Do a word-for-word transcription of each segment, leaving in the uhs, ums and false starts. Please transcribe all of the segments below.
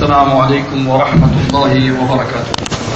السلام عليكم ورحمة الله وبركاته.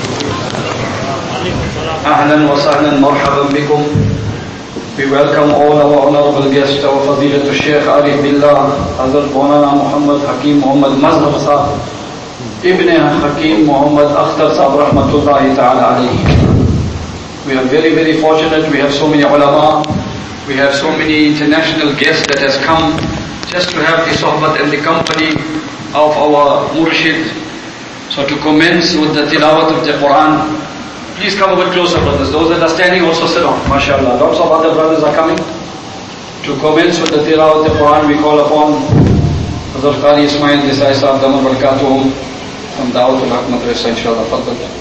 أهلا وسهلا مرحبا بكم. We welcome all our honorable guests, our Fadilatul Sheikh Arif Billah, Hazrat Maulana Muhammad Hakim Muhammad Mazhar Sahab, Ibn Hakim Muhammad Akhtar Sahab Rahmatullahi Ta'ala alayhi. We are very, very fortunate. We have so many ulama, we have so many international guests that has come just to have the sohbat and the company of our murshid. So to commence with the tilawat of the Quran, please come a bit closer, brothers. Those that are standing also sit down, mashallah. Lots of other brothers are coming. To commence with the tilawat of the Quran, we call upon Hazrat Qari Ismail Desai Sahab Damal Barakatuhum from Da'watul Haq Madrasa, inshallah. Fadl.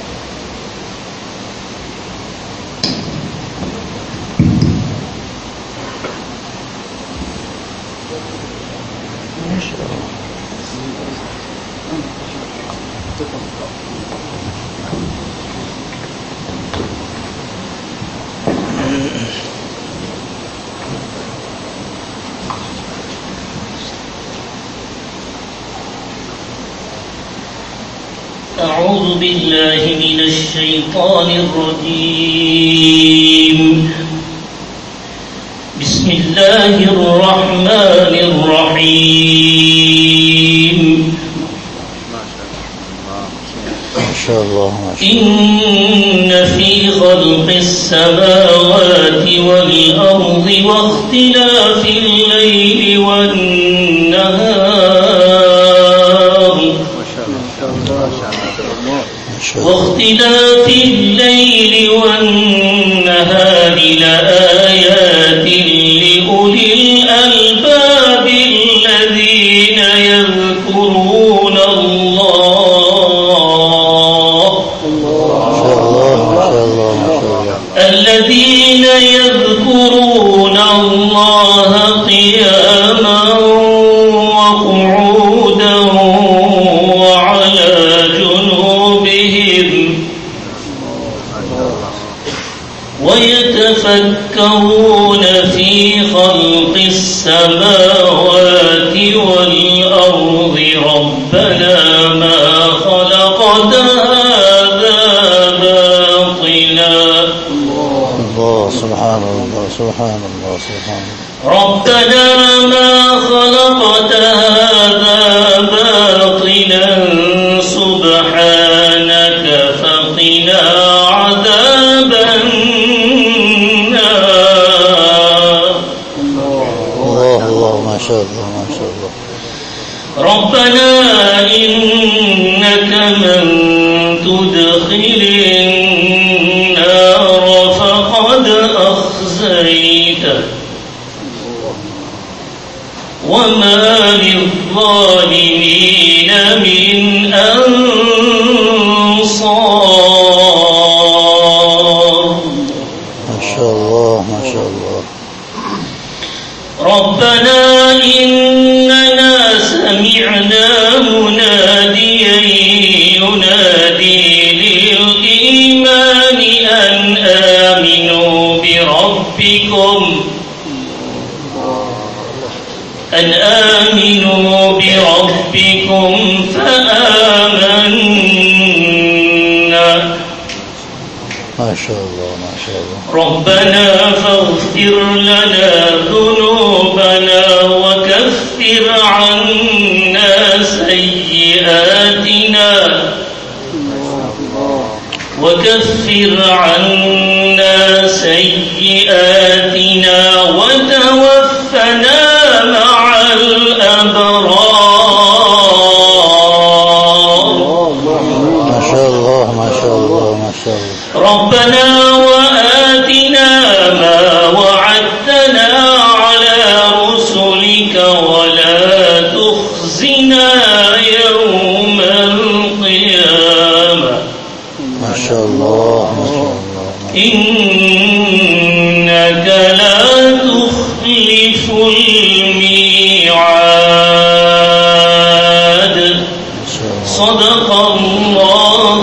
أعوذ بالله من الشيطان الرجيم. بسم الله الرحمن الرحيم. ما شاء الله. إن في خلق السماوات والأرض واختلاف الليل والنهار واختلاف الليل والنهار لآيات لأولي الألباب الذين يذكرون الله الذين يذكرون الله قياما وقعودا وعلى جنوبهم ويتفكرون في خلق السماوات والأرض ربنا ما خلقت هذا باطلا الله سبحان الله سبحان الله سبحان الله ربنا ما خلقت هذا باطلا سبحانك فقنا عذاب النار. الله الله ما شاء الله ما شاء الله. ربنا إنك من تدخل النار فقد أخزيته وما للظالمين من أنصار. ما شاء الله ما شاء الله. ربنا إننا سمعنا مناديا ينادي للإيمان أن آمنوا بربكم أن آمنوا بربكم فآمنا. ما شاء الله ما شاء الله. ربنا فاغفر لنا ذنوبنا وكفر عنا سيئاتنا وكفر عنا سيئاتنا وتوفنا مع الأبرار. ما شاء الله ما شاء الله ما شاء الله. ربنا وآتنا ما وعدتنا على رسلك ولا تخزنا يوم القيامة. ما شاء الله ما شاء الله. إنك لا تخلف الميعاد. صدق الله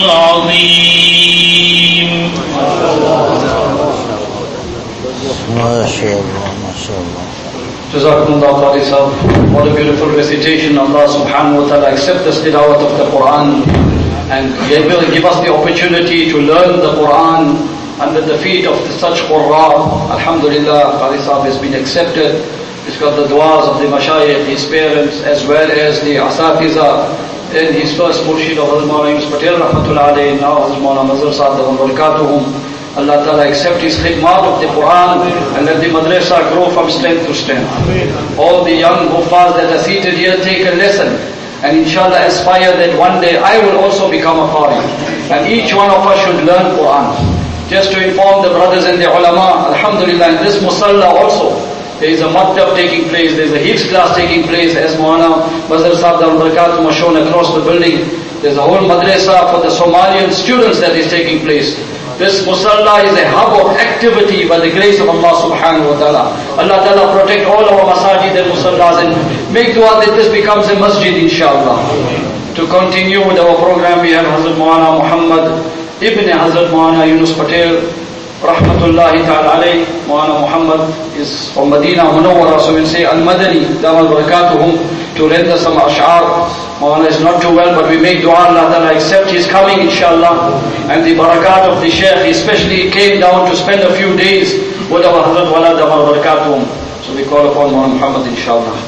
العظيم. ما شاء الله ما شاء الله. Jazakumullah Qari Sahib. What a beautiful recitation. Allah subhanahu wa ta'ala accept the tilawat of the Quran and He will give us the opportunity to learn the Quran under the feet of such Qurra. Alhamdulillah, Qari Sahib has been accepted. He's got the du'as of the mashayikh, his parents, as well as the asatiza, and his first murshid of Hazrat Maulana Yunus Patel Rahmatullah alayhi, now Hazrat Maulana Mazhar Sa'ad wa barakatuhum. Allah Ta'ala accept his khidmat of the Quran and let the madrasa grow from strength to strength. All the young huffaz that are seated here take a lesson and inshallah aspire that one day I will also become a qari. And each one of us should learn Quran. Just to inform the brothers and the ulama, alhamdulillah, in this musalla also, there is a maktab taking place, there is a hifz class taking place, as Maulana Mazhar Sahib al-Barakatuh was shown across the building. There is a whole madrasa for the Somalian students that is taking place. This musalla is a hub of activity by the grace of Allah subhanahu wa ta'ala. Allah ta'ala protect all our masajid and musallas and make dua that this becomes a masjid inshallah. To continue with our program, we have Hazrat Maulana Muhammad Ibn Hazrat Maulana Yunus Patel Rahmatullahi ta'ala alayh. Maulana Muhammad is from Medina Munawwara, so we'll say Al-Madani, Damal Barakatuhum, to render some ash'ar. Maulana is not too well, but we make dua Allah Ta'ala accept his coming inshallah. And the barakat of the Shaykh, especially came down to spend a few days with our Hazrat Wala Damal Barakatuhum. So we call upon Maulana Muhammad inshallah.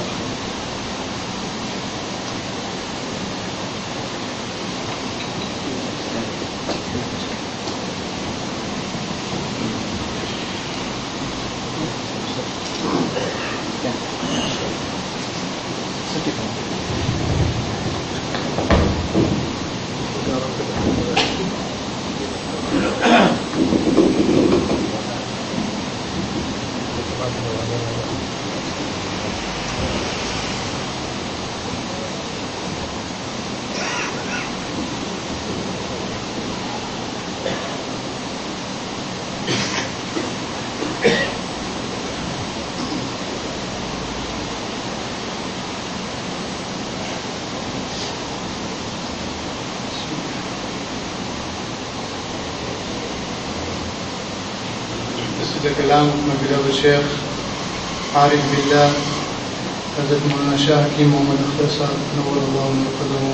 کلام مبلغ الشیخ عارف باللہ حضرت مولانا شاہ حکیم محمد اختر صاحب نور اللہ مرقدہ.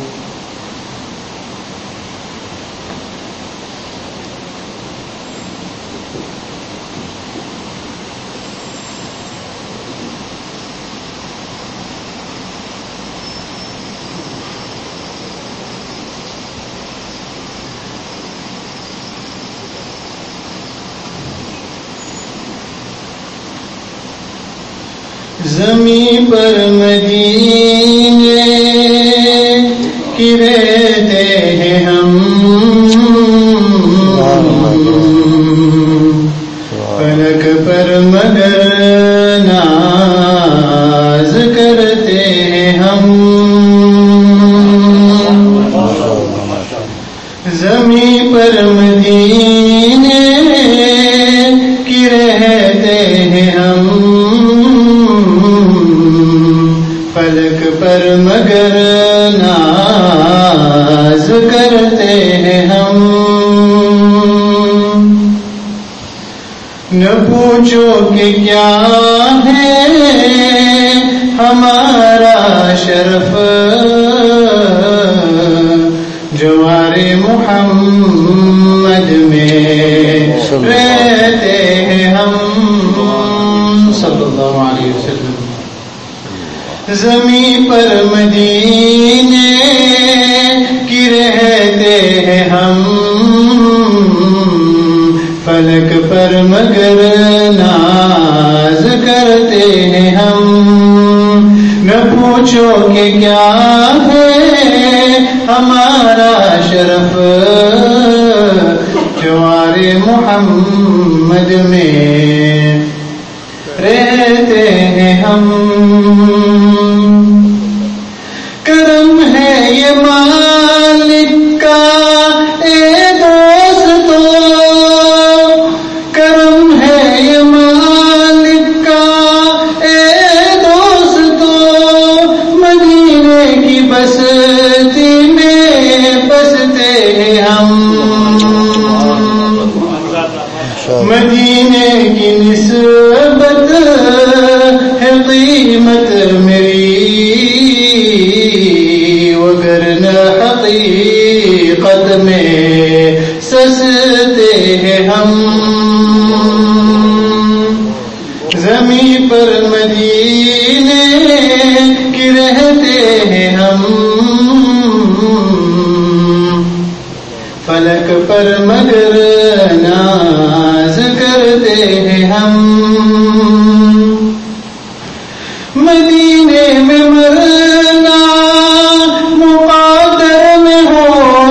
زمین پر مدینے کی رہتے ہیں ہم، فلک پر مگر ناز کرتے ہیں ہم. زمین پر مدینے کی رہتے ہیں ہم، فلک پر مگر ناز کرتے ہیں ہم. نہ پوچھو کہ کیا ہے ہمارا شرف، جوار محمد میں رہتے ہیں ہم صلی اللہ علیہ وسلم. زمین پر مدینے کی رہتے ہیں ہم، فلک پر مگر ناز کرتے ہیں ہم. نہ پوچھو کہ کیا ہے ہمارا شرف، جوار محمد میں رہتے ہیں ہم. کرم ہے یہ مالک کا اے دوستو، کرم ہے یہ مالک کا اے دوستو، مدینے کی بستی میں بستے ہیں ہم. مدینے کی نسبت ہے حقیقت میں سستے ہیں ہم، زمین پر مدینے کی رہتے ہیں ہم، فلک پر مگر ناز کرتے ہیں ہم، مدینے میں مرنا مقدر میں ہو،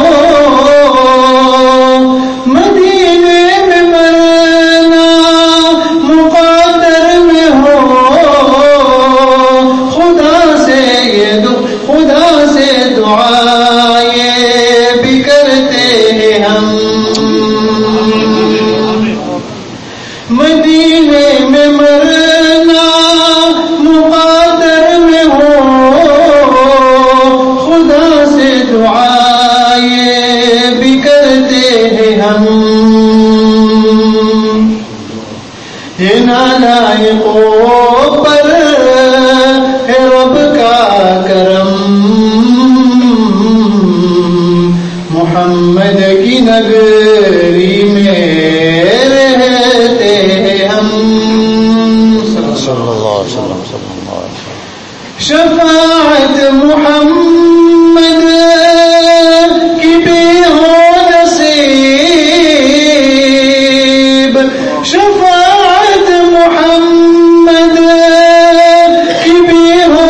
مدینے میں مرنا مقدر میں ہو، خدا سے یہ خدا سے دعائیں بھی کرتے ہیں ہم، مدینے میں مرنا مقدر میں ہو، خدا سے دعائیں بھی کرتے ہیں ہم، یہ نالائقوں پر ہے رب کا کرم، محمد کی نگری میں رہتے ہیں ہم، صلی اللہ علیہ وسلم صلی اللہ علیہ وسلم۔ شفاعت محمد کی بھی ہو نصیب، شفاعت محمد کی بھی ہو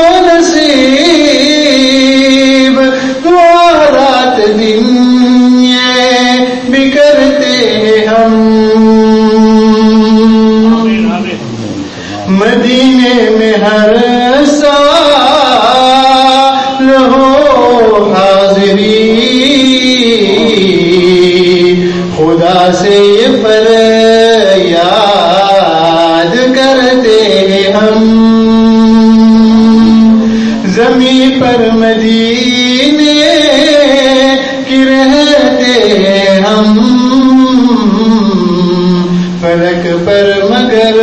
نصیب، دعا رات دن یہ بھی کرتے ہیں ہم، مدینے میں ہر سال ہو حاضری، خدا سے یہ فریاد کرتے ہیں ہم، زمین پر مدینے کی رہتے ہیں ہم، فلک پر مگر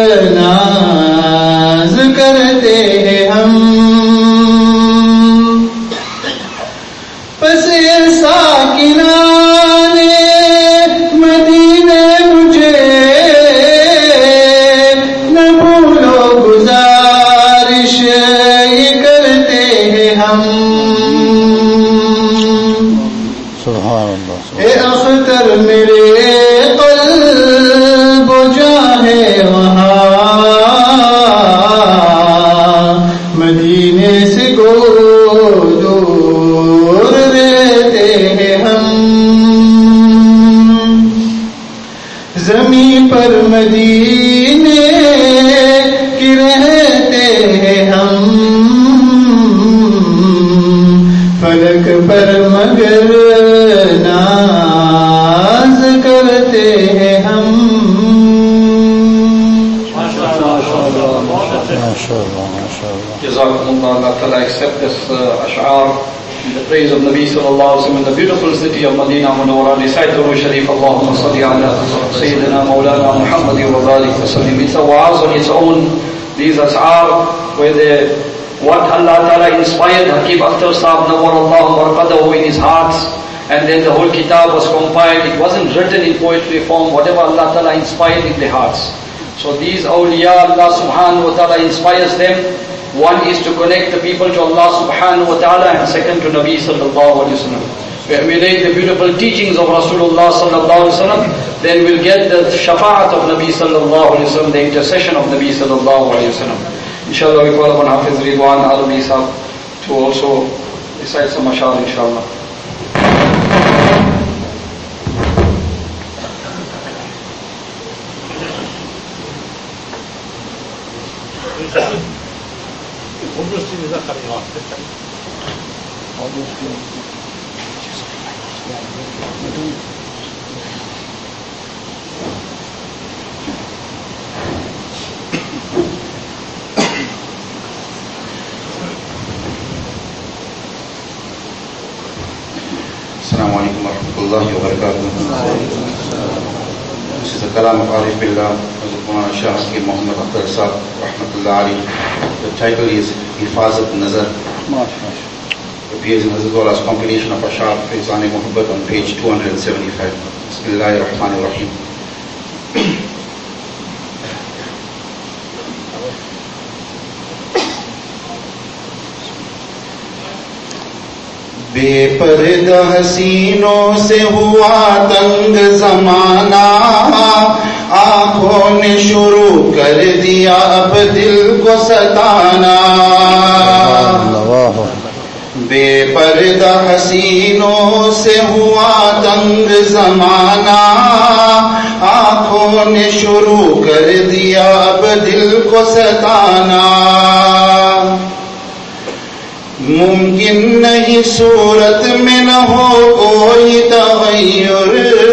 ناز کرتے ہیں ہم، پس ساکنانے مدینے مجھے نہ بھولو، گزارش یہ کرتے ہیں ہم، سبحان اللہ اے اختر میرے قلب و جانے وہاں، مدینے سے کو دور رہتے ہیں ہم، زمین پر مدینے کی رہتے ہیں ہم، فلک پر مگر ناز کرتے ہیں ہم، Jazakumullah. Allah Ta'ala accept this uh, ash'ar in the praise of Nabi Sallallahu Alaihi Wasallam in the beautiful city of Medina Munawwara. Recite Durood Sharif, Allahumma salli ala Sayyidina Mawlana Muhammad wa barik wa sallim. It's a wa'az on its own. These ash'ar where they, what Allah Ta'ala inspired Hakim Akhtar Sahib Nawwarallahu Barqadahu in his hearts, and then the whole kitab was compiled. It wasn't written in poetry form, whatever Allah Ta'ala inspired in their hearts. So these awliya, Allah subhanahu wa ta'ala inspires them. One is to connect the people to Allah subhanahu wa ta'ala, and second to Nabi sallallahu alayhi wa sallam. We emulate the beautiful teachings of Rasulullah sallallahu alayhi wa sallam, then we'll get the shafa'at of Nabi sallallahu alayhi wa sallam, the intercession of Nabi sallallahu alayhi wa sallam. Inshallah we call upon Hafiz Ridwan Alami Sahib to also recite some ashar, inshallah. السلام علیکم ورحمۃ اللہ وبرکاتہ. This is a kalam of Arif Billah, Hazrat Shah Hakim Muhammad Akhtar Sahib Rahmatullah Ali. The title is Hifazat Nazar. The appears in Hazrat Wala's compilation of Ashar Faizan-e Muhabbat on page two hundred seventy-five. Bismillahir-Rahmanir-Rahim. بے پردہ حسینوں سے ہوا تنگ زمانہ، آنکھوں نے شروع کر دیا اب دل کو ستانا. بے پردہ حسینوں سے ہوا تنگ زمانہ، آنکھوں نے شروع کر دیا اب دل کو ستانا. ممکن نہیں صورت میں نہ ہو کوئی تغیر،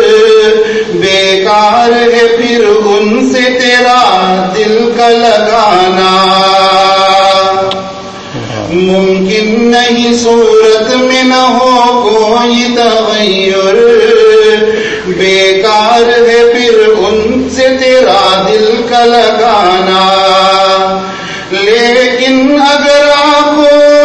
بیکار ہے پھر ان سے تیرا دل کا لگانا. ممکن نہیں صورت میں نہ ہو کوئی تغیر، بیکار ہے پھر ان سے تیرا دل کا لگانا. لیکن اگر آپ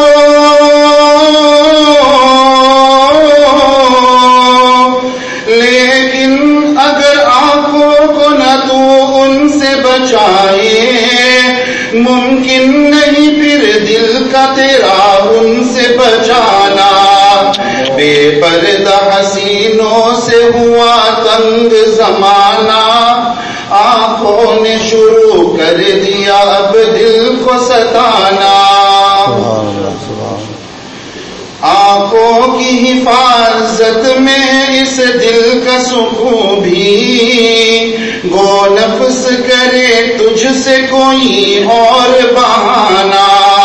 لیکن اگر آنکھوں کو نہ تو ان سے بچائے، ممکن نہیں پھر دل کا تیرا ان سے بچانا. بے پردہ حسینوں سے ہوا تنگ زمانہ، آنکھوں نے شروع کر دیا اب دل کو ستانا. آنکھوں کی حفاظت میں اس دل کا سکون بھی، گو نفس کرے تجھ سے کوئی اور بہانا.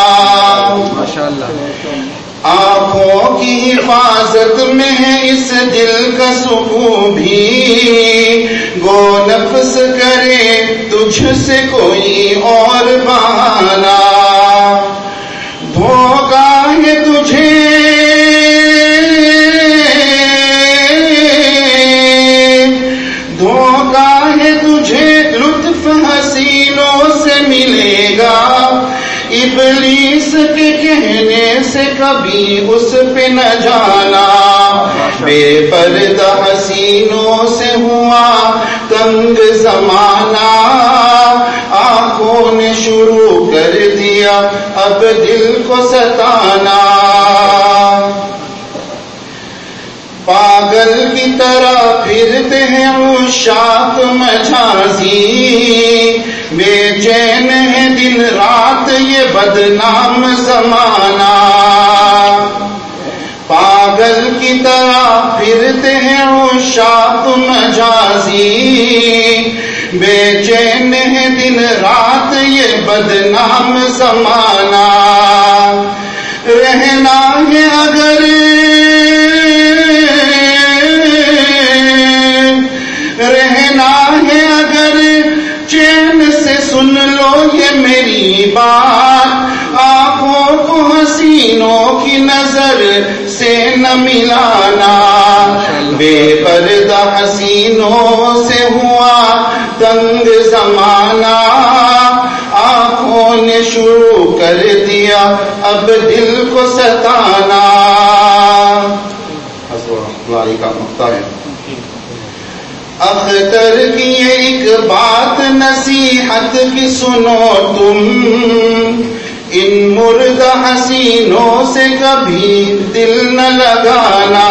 آنکھوں کی حفاظت میں ہے اس دل کا سکون بھی، گو نفس کرے تجھ سے کوئی اور بہانا. دھوکا ہے تجھے دھوکا ہے تجھے لطف حسینوں سے ملے گا، ابلیس کے کہنے سے کبھی اس پہ نہ جانا. بے پردہ حسینوں سے ہوا تنگ زمانہ، آنکھوں نے شروع کر دیا اب دل کو ستانا. پاگل کی طرح پھرتے ہیں عشاق مجازی، بے چین ہے دن رات یہ بدنام زمانہ. پاگل کی طرح پھرتے ہیں عشاق مجازی، بے چین ہے دن رات یہ بدنام زمانہ. رہنا ہے اگر رہنا ہے اگر چین سے سن لو یہ میری بات، آنکھوں کو حسینوں کی نظر سے نہ ملانا. بے پردہ حسینوں سے ہوا تنگ زمانہ، آنکھوں نے شروع کر دیا اب دل کو ستانا. حضرت کا مقطع ہے. اختر کی ایک بات نصیحت کی سنو تم، ان مردہ حسینوں سے کبھی دل نہ لگانا.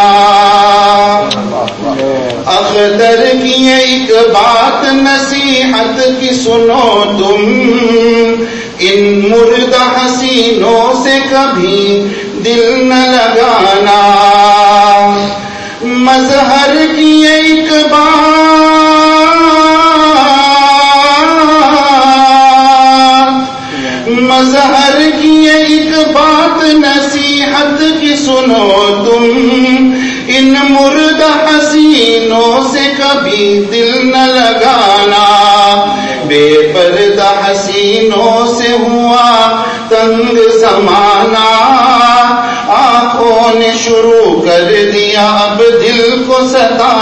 اختر کی ایک بات نصیحت کی سنو تم، ان مردہ حسینوں سے کبھی دل نہ لگانا. مظہر کی ایک بات مظہر کی ایک بات نصیحت کی سنو تم، ان مردہ حسینوں سے کبھی دل نہ لگانا. بے پردہ حسینوں سے ہوا تنگ زمانہ، آنکھوں نے شروع کر دیا اب دل کو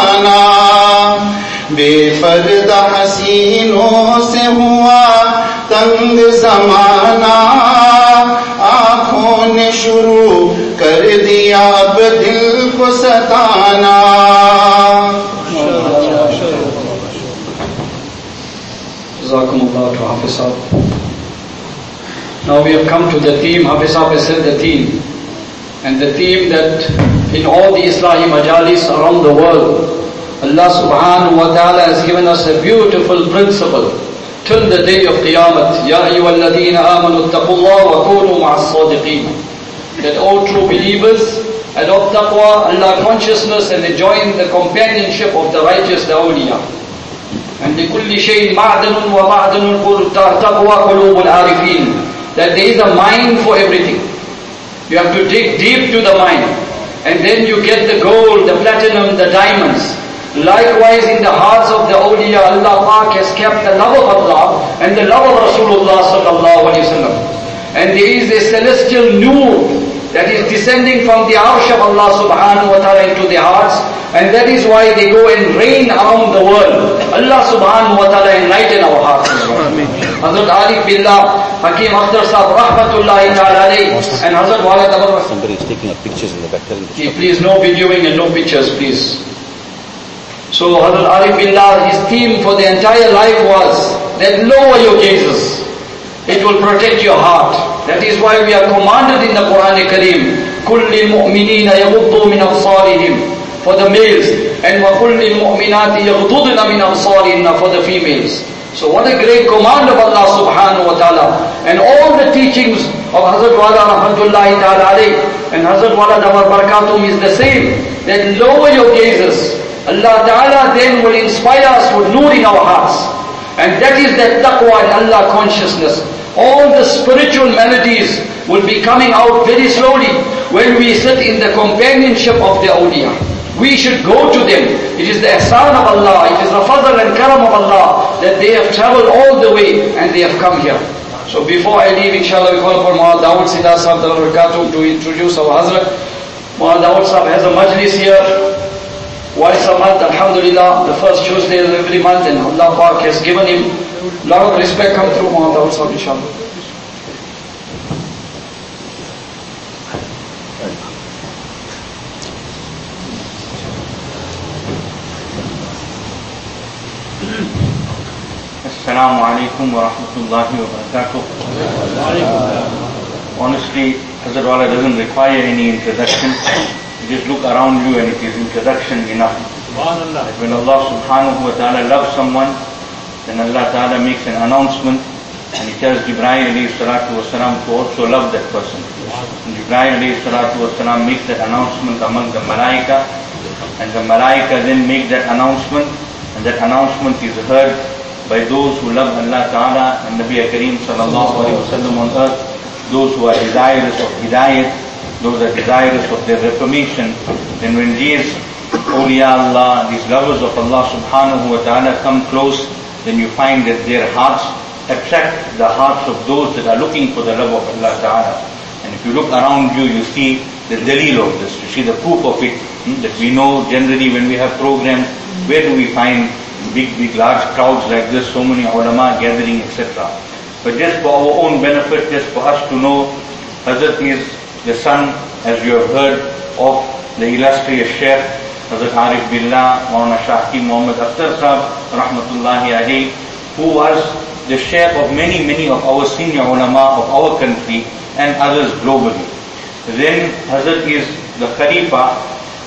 ستانا. بے پردہ حسینوں سے ہوا तंग जमाना, आंखों ने शुरू कर दिया अब दिल को सताना। Jazakumullah to Hafiz Sahib. Now we have come to the theme. Hafiz Sahib has said the theme. And the theme that in all the Islahi majalis around the world, Allah subhanahu wa ta'ala has given us a beautiful principle till the day of Qiyamah. Ya ayyuhalladheena amanu ittaqullaha wa kunu ma'as sadiqeen. That all true believers adopt taqwa, Allah consciousness, and they join the companionship of the righteous, the awliya. And لِكُلِّ شَيْءٍ مَعْدَنٌ وَمَعْدَنٌ تَقْوَى قُلُوبُ الْعَارِفِينَ. That there is a mine for everything. You have to dig deep to the mine. And then you get the gold, the platinum, the diamonds. Likewise in the hearts of the awliya, Allah Pak has kept the love of Allah and the love of Rasulullah sallallahu alayhi wa sallam. And there is a celestial nur that is descending from the arsh of Allah subhanahu wa ta'ala into their hearts. And that is why they go and reign around the world. Allah subhanahu wa ta'ala enlighten our hearts. Hazrat Arif Billah, Hakim Akhtar Sahib, rahmatullahi ta'ala alayhi, and Hazrat Walid Abar. Somebody is taking up pictures in the back. Okay, please, no videoing and no pictures, please. So Hazrat Arif Billah, his theme for the entire life was that lower your gazes. It will protect your heart. That is why we are commanded in the Quran Kareem, كُلِّ الْمُؤْمِنِينَ يَغُضُّوا مِنْ أَبْصَارِهِمْ for the males, and وَكُلِّ الْمُؤْمِنَاتِ يَغْضُضْنَ مِنْ أَبْصَارِهِنَّ for the females. So what a great command of Allah subhanahu wa ta'ala. And all the teachings of Hazrat Wala rahmatullahi ta'ala alayhi and Hazrat Wala Dawar Barakatum is the same. That lower your gazes. Allah ta'ala then will inspire us with nur in our hearts. And that is that taqwa and Allah consciousness. All the spiritual melodies will be coming out very slowly when we sit in the companionship of the awliya. We should go to them. It is the ihsan of Allah, it is the fadl and karam of Allah that they have traveled all the way and they have come here. So before I leave, inshallah, we call upon Muhammad Dawood Sida Sahib to introduce our Hazrat. Muhammad Dawood Sahib has a majlis here once a month, alhamdulillah, the first Tuesday of every month, and Allah Pak has given him a lot of respect. Come through Muhammad Dawood Sahib, inshallah. Assalamu alaikum wa rahmatullahi wa barakatuh. Honestly, Hazrat Wala doesn't require any introduction. You just look around you and it is introduction enough. When Allah subhanahu wa ta'ala loves someone, then Allah ta'ala makes an announcement and He tells Jibreel alayhi salatu wa salam to also love that person. And Jibreel alayhi salatu wa salam makes that announcement among the malaika, and the malaika then make that announcement, and that announcement is heard by those who love Allah Ta'ala and Nabi Kareem sallallahu alayhi wa sallam on earth, those who are desirous of hidayat, those are desirous of their reformation. Then when these awliya Allah, these lovers of Allah subhanahu wa ta'ala come close, then you find that their hearts attract the hearts of those that are looking for the love of Allah Ta'ala. And if you look around you, you see the dalil of this, you see the proof of it, hmm, that we know generally when we have programs, where do we find big, big, large crowds like this, so many ulama gathering, et cetera. But just for our own benefit, just for us to know, Hazrat is the son, as you have heard, of the illustrious Shaykh, Hazrat Arif Billah, Maulana Shah Hakim Muhammad Akhtar Sahib, rahmatullahi alayhi, who was the Shaykh of many, many of our senior ulama of our country and others globally. Then Hazrat is the Khalifa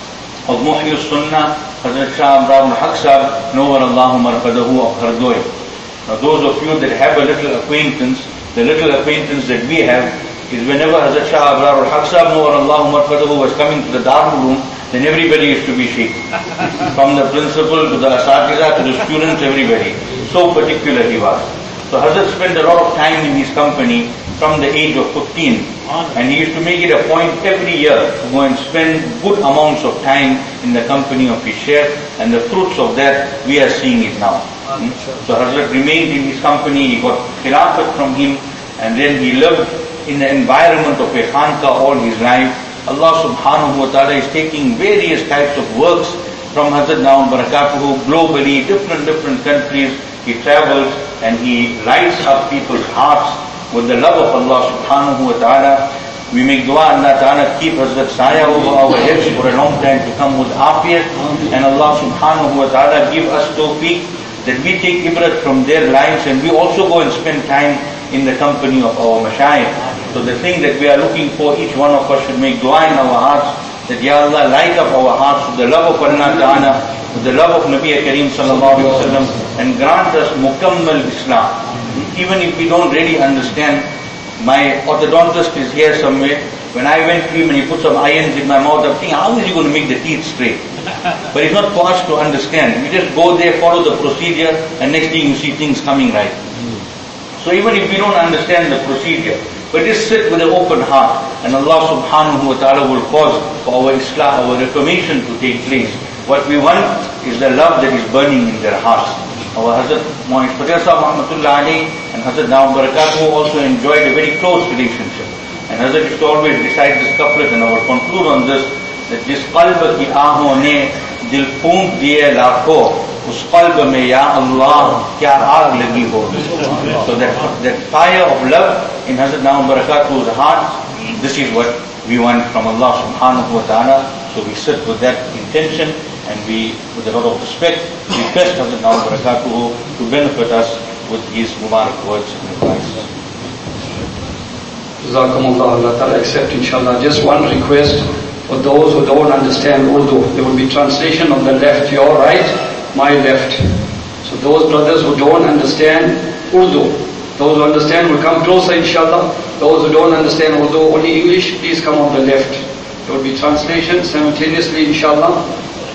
of Muhyi Sunnah, Hazrat Shah Abrar al-Haq Sahib, Nawar Allahu Marqadahu of Hardoy. Now those of you that have a little acquaintance, the little acquaintance that we have is whenever Hazrat Shah Abrar al-Haq Sahib, Nawar Allahu Marqadahu was coming to the Darul Room, then everybody used to be shaken. From the principal to the asatiza to the students, everybody. So particular he was. So Hazrat spent a lot of time in his company from the age of fifteen. And he used to make it a point every year to go and spend good amounts of time in the company of his Shaykh, and the fruits of that, we are seeing it now. Hmm? So Hazrat remained in his company, he got khilafat from him, and then he lived in the environment of a khanqa all his life. Allah subhanahu wa ta'ala is taking various types of works from Hazrat Nawam Barakatuhu globally, different, different countries, he travels and he lights up people's hearts with the love of Allah subhanahu wa ta'ala. We make dua, Allah ta'ala keep Hazrat Saya over our heads for a long time to come with afiyat, and Allah subhanahu wa ta'ala give us tawfiq that we take ibrat from their lives and we also go and spend time in the company of our mashayikh. So the thing that we are looking for, each one of us should make dua in our hearts, that Ya Allah, light up our hearts with the love of Allah ta'ala, with the love of Nabi Kareem sallallahu alayhi wa sallam, and grant us mukammal Islam. Even if we don't really understand, my orthodontist is here somewhere. When I went to him and he put some irons in my mouth, I'm thinking, how is he going to make the teeth straight? But it's not for us to understand. We just go there, follow the procedure, and next thing you see things coming right. So even if we don't understand the procedure, but just sit with an open heart, and Allah subhanahu wa ta'ala will cause for our Islah, our reformation to take place. What we want is the love that is burning in their hearts. Our Hazrat Muhammad Patel Sahib Rahmatullah Ali and Hazrat Dawam Barakatuh also enjoyed a very close relationship. And Hazrat used to always recite this couplet, and I will conclude on this, that jis qalb ki aahon ne dil phoont diye laakho, us qalb mein ya Allah kya aag lagi ho. So that, that fire of love in Hazrat Dawam Barakatuh's heart, this is what we want from Allah subhanahu wa ta'ala. So we sit with that intention, and we, with a lot of respect, request Hazrat Dawam Barakatuh to benefit us with his Mubarak words and advice. Jazakumullah, Allah Ta'ala accept inshallah. Just one request for those who don't understand Urdu. There will be translation on the left, your right, my left. So those brothers who don't understand Urdu, those who understand will come closer inshallah. Those who don't understand Urdu, only English, please come on the left. There will be translation simultaneously inshallah.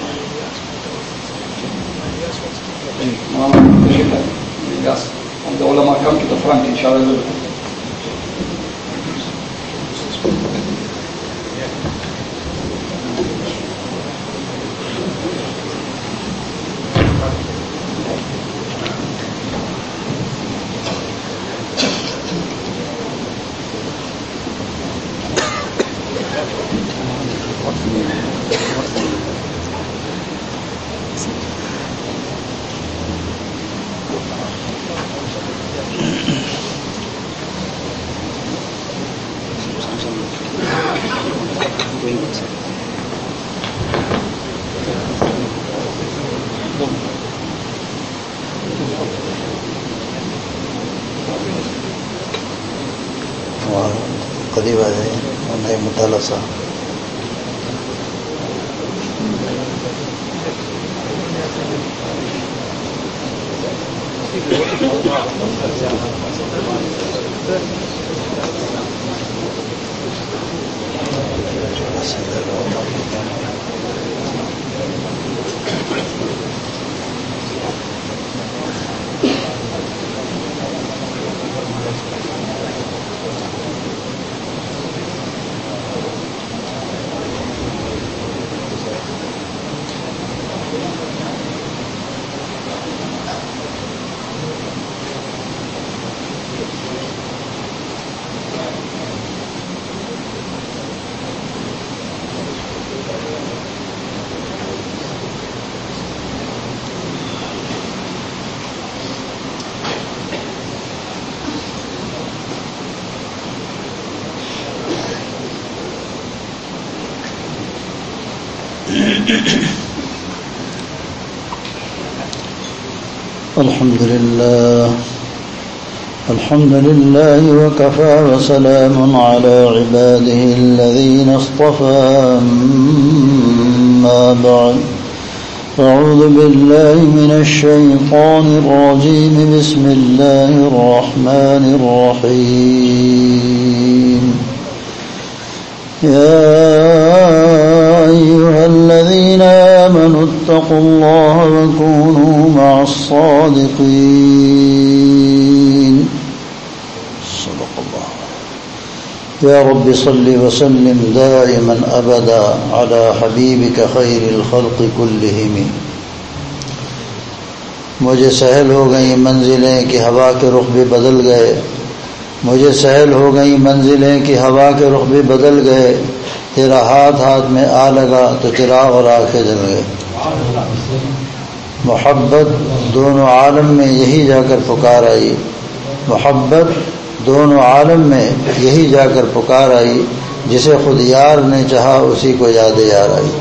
Yes, and the ulama come to the front inshallah. قریب آ جائیں اور نئے مطالعہ سا الحمد لله الحمد لله وكفى وسلام على عباده الذين اصطفى ما بعد أعوذ بالله من الشيطان الرجيم بسم الله الرحمن الرحيم يا أيها الذين آمنوا اتقوا الله وكونوا مع الصادقين صدق الله يا رب صل وسلم دائما أبدا على حبيبك خير الخلق كلهم مجھے سہل ہو گئی منزلیں کہ ہوا کے رخ بھی بدل گئے مجھے سہل ہو گئی منزلیں کہ ہوا کے رخ بھی بدل گئے تیرا ہاتھ ہاتھ میں آ لگا تو چراغ اور آنکھیں جل گئے محبت دونوں عالم میں یہی جا کر پکار آئی، محبت دونوں عالم میں یہی جا کر پکار آئی، جسے خود یار نے چاہا اسی کو یاد یار آئی۔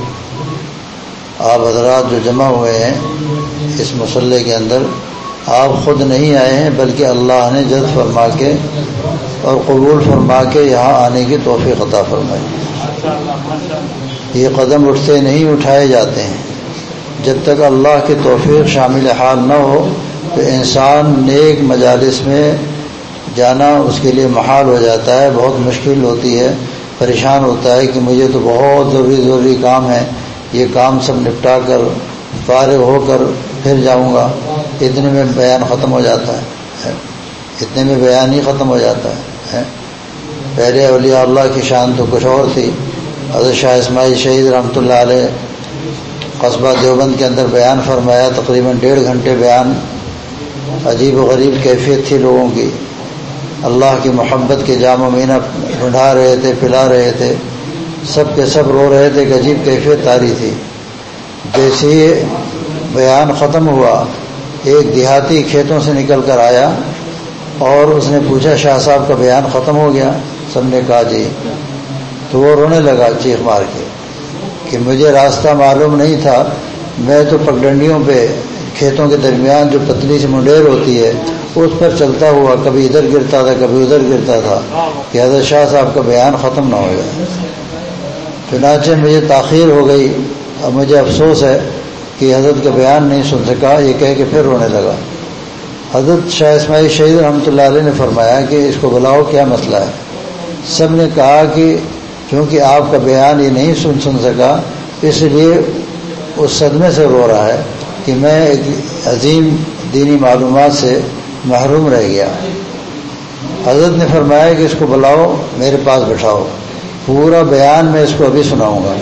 آپ حضرات جو جمع ہوئے ہیں اس مصلی کے اندر، آپ خود نہیں آئے ہیں بلکہ اللہ نے جذب فرما کے اور قبول فرما کے یہاں آنے کی توفیق عطا فرمائی۔ یہ قدم اٹھتے نہیں اٹھائے جاتے ہیں، جب تک اللہ کی توفیق شامل حال نہ ہو تو انسان نیک مجالس میں جانا اس کے لیے محال ہو جاتا ہے، بہت مشکل ہوتی ہے، پریشان ہوتا ہے کہ مجھے تو بہت ضروری ضروری کام ہے، یہ کام سب نپٹا کر فارغ ہو کر پھر جاؤں گا، اتنے میں بیان ختم ہو جاتا ہے، اتنے میں بیان ہی ختم ہو جاتا ہے۔ پہلے اولیاء اللہ کی شان تو کچھ اور تھی۔ حضرت شاہ اسماعیل شہید رحمۃ اللہ علیہ قصبہ دیوبند کے اندر بیان فرمایا، تقریباً ڈیڑھ گھنٹے بیان، عجیب و غریب کیفیت تھی لوگوں کی، اللہ کی محبت کے جام و مینا ڈھونڈا رہے تھے، پلا رہے تھے، سب کے سب رو رہے تھے کہ عجیب کیفیت تاری تھی۔ جیسے ہی بیان ختم ہوا، ایک دیہاتی کھیتوں سے نکل کر آیا اور اس نے پوچھا شاہ صاحب کا بیان ختم ہو گیا؟ سب نے کہا جی۔ تو وہ رونے لگا چیخ مار کے کہ مجھے راستہ معلوم نہیں تھا، میں تو پگڈنڈیوں پہ کھیتوں کے درمیان جو پتلی سی منڈیر ہوتی ہے اس پر چلتا ہوا کبھی ادھر گرتا تھا کبھی ادھر گرتا تھا کہ حضرت شاہ صاحب کا بیان ختم نہ ہو جائے۔ چنانچہ مجھے تاخیر ہو گئی اور مجھے افسوس ہے کہ حضرت کا بیان نہیں سن سکا، یہ کہہ کے پھر رونے لگا۔ حضرت شاہ اسماعیل شہید رحمۃ اللہ علیہ نے فرمایا کہ اس کو بلاؤ، کیا مسئلہ ہے؟ سب نے کہا کہ کیونکہ آپ کا بیان یہ نہیں سن سن سکا اس لیے اس صدمے سے رو رہا ہے کہ میں ایک عظیم دینی معلومات سے محروم رہ گیا۔ حضرت نے فرمایا کہ اس کو بلاؤ، میرے پاس بٹھاؤ، پورا بیان میں اس کو ابھی سناؤں گا۔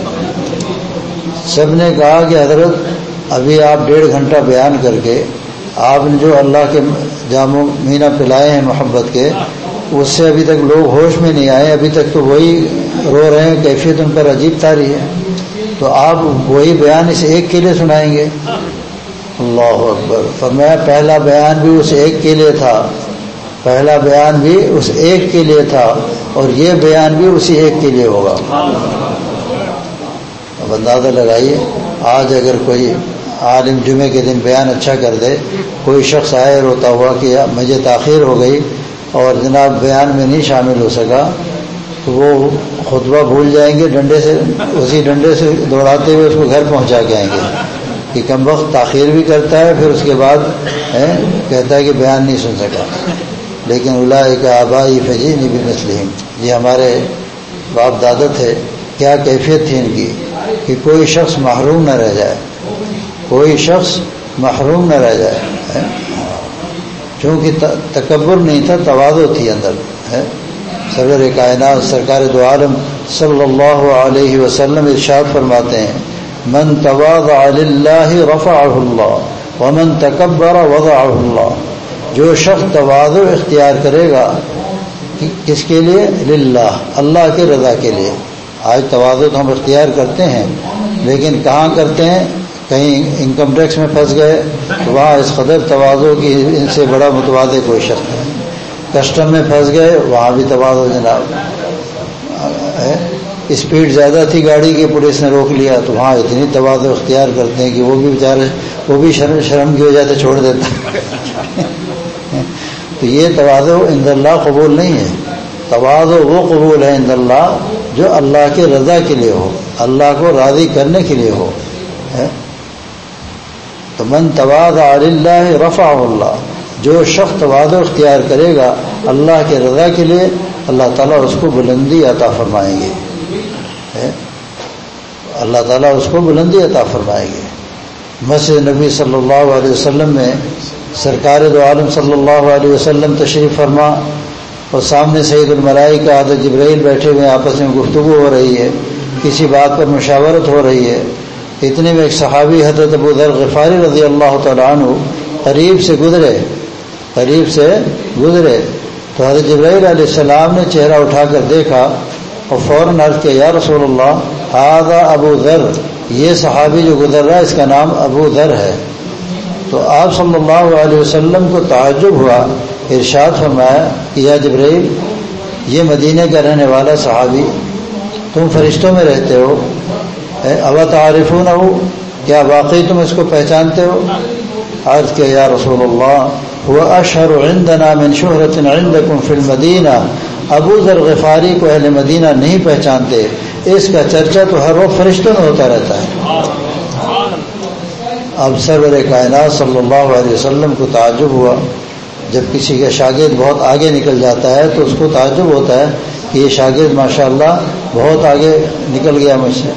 سب نے کہا کہ حضرت ابھی آپ ڈیڑھ گھنٹہ بیان کر کے آپ نے جو اللہ کے جام و مینا پلائے ہیں محبت کے، اس سے ابھی تک لوگ ہوش میں نہیں آئے، ابھی تک تو وہی رو رہے ہیں، کیفیت ان پر عجیب تاری ہے، تو آپ وہی بیان اس ایک کے لیے سنائیں گے؟ اللہ اکبر۔ فرمایا پہلا بیان بھی اس ایک کے لیے تھا، پہلا بیان بھی اس ایک کے لیے تھا اور یہ بیان بھی اسی ایک کے لیے ہوگا۔ اب اندازہ لگائیے، آج اگر کوئی عالم جمعے کے دن بیان اچھا کر دے، کوئی شخص آئے روتا ہوا کہ مجھے تاخیر ہو گئی اور جناب بیان میں نہیں شامل ہو سکا، تو وہ خطبہ بھول جائیں گے، ڈنڈے سے اسی ڈنڈے سے دوڑاتے ہوئے اس کو گھر پہنچا کے آئیں گے کہ کم وقت تاخیر بھی کرتا ہے، پھر اس کے بعد کہتا ہے کہ بیان نہیں سن سکا۔ لیکن اولئک آبائی فجئنی بمثلہم، یہ ہمارے باپ دادا تھے، کیا کیفیت تھی ان کی کہ کوئی شخص محروم نہ رہ جائے، کوئی شخص محروم نہ رہ جائے۔ چونکہ تکبر نہیں تھا، تواضع تھی اندر۔ صدر کائنات سرکار دو عالم صلی اللہ علیہ وسلم ارشاد فرماتے ہیں، من تواضع للہ رفعہ اللہ ومن تکبر وضعہ اللہ۔ جو شخص تواضع اختیار کرے گا، کس کے لیے؟ للہ، اللہ کے رضا کے لیے۔ آج تواضع تو ہم اختیار کرتے ہیں، لیکن کہاں کرتے ہیں؟ کہیں انکم ٹیکس میں پھنس گئے تو وہاں اس قدر تواضع کی ان سے بڑا متواضع کوئی شخص ہے۔ کسٹم میں پھنس گئے، وہاں بھی تواضع جناب۔ اسپیڈ زیادہ تھی گاڑی کی، پولیس نے روک لیا تو وہاں اتنی تواضع اختیار کرتے ہیں کہ وہ بھی بیچارے وہ بھی شرم شرم کی وجہ سے چھوڑ دیتا۔ تو یہ تواضع عند اللہ قبول نہیں ہے۔ تواضع وہ قبول ہے عند اللہ جو اللہ کے رضا کے لیے ہو، اللہ کو راضی کرنے کے لیے ہو۔ تو من تواضع للہ رفعہ اللہ، جو شخص تواضع اختیار کرے گا اللہ کے رضا کے لیے، اللہ تعالیٰ اس کو بلندی عطا فرمائیں گے، اللہ تعالیٰ اس کو بلندی عطا فرمائیں گے۔ مسجد نبی صلی اللہ علیہ وسلم میں سرکار دو عالم صلی اللہ علیہ وسلم تشریف فرما اور سامنے سید الملائکہ حضرت جبرائیل بیٹھے ہوئے، آپس میں گفتگو ہو رہی ہے، کسی بات پر مشاورت ہو رہی ہے۔ اتنے میں ایک صحابی حضرت ابو ذر غفاری رضی اللہ تعالیٰ عنہ قریب سے گزرے قریب سے گزرے تو حضرت جبرائیل علیہ السلام نے چہرہ اٹھا کر دیکھا اور فوراً عرض کیا، یا رسول اللہ ھذا ابو ذر، یہ صحابی جو گزر رہا ہے اس کا نام ابو ذر ہے۔ تو آپ صلی اللہ علیہ وسلم کو تعجب ہوا، ارشاد فرمایا کہ یا جبرائیل، یہ مدینہ کا رہنے والا صحابی، تم فرشتوں میں رہتے ہو، اوا تعارفون ہو، کیا واقعی تم اس کو پہچانتے ہو؟ عرض کیا یا رسول اللہ هو اشہر عندنا من شہرت عندکم فی المدینہ، ابو ذر غفاری کو اہل مدینہ نہیں پہچانتے، اس کا چرچا تو ہر وقت فرشتوں میں ہوتا رہتا ہے۔ اب سرور کائنات صلی اللہ علیہ وسلم کو تعجب ہوا، جب کسی کا شاگرد بہت آگے نکل جاتا ہے تو اس کو تعجب ہوتا ہے کہ یہ شاگرد ماشاءاللہ بہت آگے نکل گیا مجھ سے۔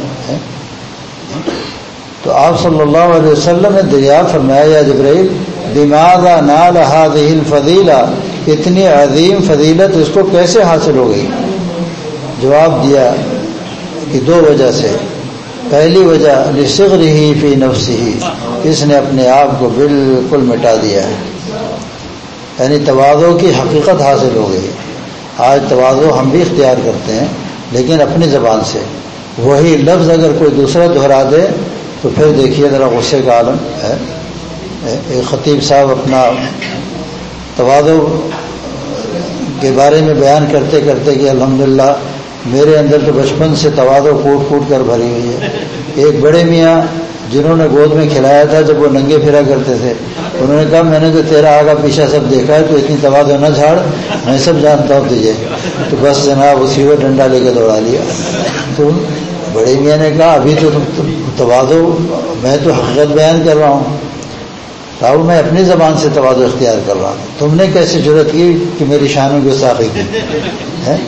تو آپ صلی اللہ علیہ وسلم نے دریافت فرمایا یا جبرائیل بماذا نال هذه الفضیلہ، اتنی عظیم فضیلت اس کو کیسے حاصل ہو گئی؟ جواب دیا کہ دو وجہ سے، پہلی وجہ لصغرہ فی نفسہ، اس نے اپنے آپ کو بالکل مٹا دیا ہے، یعنی تواضع کی حقیقت حاصل ہو گئی۔ آج تواضع ہم بھی اختیار کرتے ہیں لیکن اپنی زبان سے، وہی لفظ اگر کوئی دوسرا دہرا دے تو پھر دیکھیے ذرا غصے کا عالم ہے۔ ایک خطیب صاحب اپنا تواضع کے بارے میں بیان کرتے کرتے کہ الحمدللہ میرے اندر تو بچپن سے تواضع کوٹ کوٹ کر بھری ہوئی ہے۔ ایک بڑے میاں جنہوں نے گود میں کھلایا تھا جب وہ ننگے پھرا کرتے تھے، انہوں نے کہا میں نے تو تیرا آگا پیچھا سب دیکھا ہے، تو اتنی تواضع نہ جھاڑ، میں سب جانتا ہوں تجھے۔ تو بس جناب اسی کو ڈنڈا لے کے دوڑا لیا۔ تو بڑے میاں نے کہا ابھی تو تواضع، میں تو حقیقت بیان کر رہا ہوں، صاحب میں اپنی زبان سے تواضع اختیار کر رہا ہوں، تم نے کیسے جرأت کی کہ میری شان کی گستاخی کی ہے؟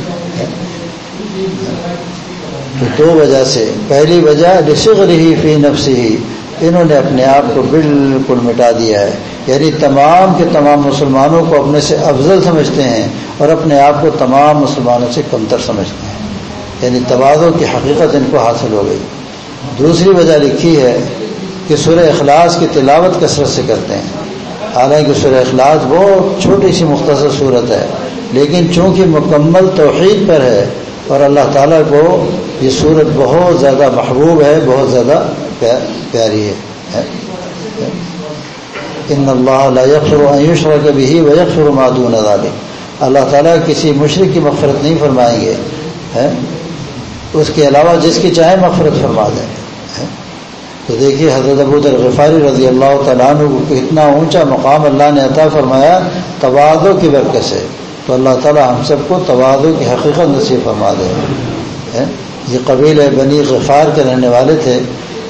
تو دو وجہ سے، پہلی وجہ لصغرہ فی نفسہ، انہوں نے اپنے آپ کو بالکل مٹا دیا ہے، یعنی تمام کے تمام مسلمانوں کو اپنے سے افضل سمجھتے ہیں اور اپنے آپ کو تمام مسلمانوں سے کمتر سمجھتے ہیں، یعنی تواضع کی حقیقت ان کو حاصل ہو گئی۔ دوسری وجہ لکھی ہے کہ سورہ اخلاص کی تلاوت کثرت سے کرتے ہیں، حالانکہ سورہ اخلاص بہت چھوٹی سی مختصر صورت ہے، لیکن چونکہ مکمل توحید پر ہے اور اللہ تعالیٰ کو یہ صورت بہت زیادہ محبوب ہے، بہت زیادہ پیاری ہے۔ ان اللہ لا یغفر ان یشرک بہ ویغفر ما دون ذلک، اللہ تعالیٰ کسی مشرک کی مغفرت نہیں فرمائیں گے، اس کے علاوہ جس کی چاہے مغفرت فرما دیں۔ تو دیکھیے حضرت ابو ذر غفاری رضی اللہ تعالیٰ عنہ کو اتنا اونچا مقام اللہ نے عطا فرمایا تواضع کی برکت سے، تو اللہ تعالیٰ ہم سب کو تواضع کی حقیقت نصیب فرما دے۔ یہ قبیلہ بنی غفار کے رہنے والے تھے،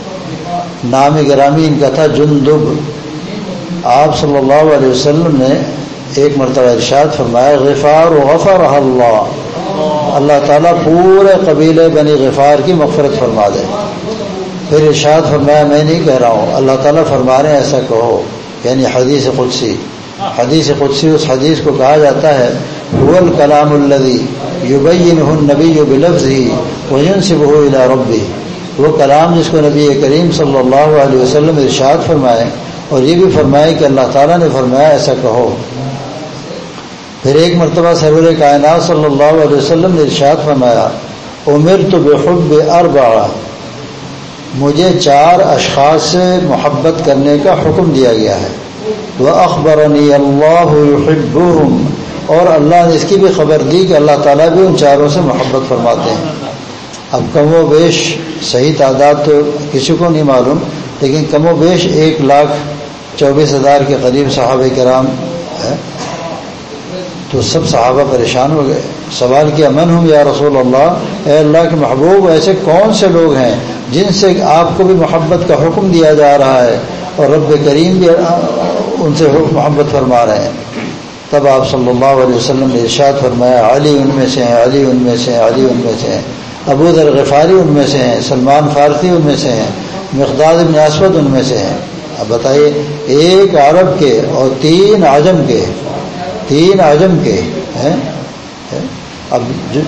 نام گرامی ان کا تھا جندب۔ آپ صلی اللہ علیہ وسلم نے ایک مرتبہ ارشاد فرمایا غفار غفرہ اللہ، اللہ تعالیٰ پورے قبیلے بنی غفار کی مغفرت فرما دے۔ پھر ارشاد فرمایا میں نہیں کہہ رہا ہوں، اللہ تعالیٰ فرما رہے ہیں ایسا کہو، یعنی حدیث قدسی۔ حدیث قدسی اس حدیث کو کہا جاتا ہے هو الکلام الذی یبینہ النبی بلفظہ وینسبہ الی ربہ، وہ کلام جس کو نبی کریم صلی اللہ علیہ وسلم ارشاد فرمائے اور یہ بھی فرمائے کہ اللہ تعالیٰ نے فرمایا ایسا کہو۔ پھر ایک مرتبہ سرور کائنات صلی اللہ علیہ وسلم نے ارشاد فرمایا امرت بحب اربعہ، مجھے چار اشخاص سے محبت کرنے کا حکم دیا گیا ہے، وَأَخْبَرَنِي اللَّهُ يُحِبُّهُمْ، اور اللہ نے اس کی بھی خبر دی کہ اللہ تعالیٰ بھی ان چاروں سے محبت فرماتے ہیں۔ اب کم و بیش صحیح تعداد تو کسی کو نہیں معلوم، لیکن کم و بیش ایک لاکھ چوبیس ہزار کے قریب صحابہ کرام ہے۔ تو سب صحابہ پریشان ہو گئے، سوال کیا من ہم یا رسول اللہ، اے اللہ کے محبوب ایسے کون سے لوگ ہیں جن سے آپ کو بھی محبت کا حکم دیا جا رہا ہے اور رب کریم بھی ان سے محبت فرما رہے ہیں؟ تب آپ صلی اللہ علیہ وسلم نے ارشاد فرمایا علی ان میں سے ہیں، علی ان میں سے ہیں، علی ان میں سے ہیں، ابو ذر غفاری ان میں سے ہیں، سلمان فارسی ان میں سے ہیں، مقداد بن اسود ان میں سے ہیں۔ اب بتائیے ایک عرب کے اور تین عجم کے، تین عجم کے ہیں۔ اب جو,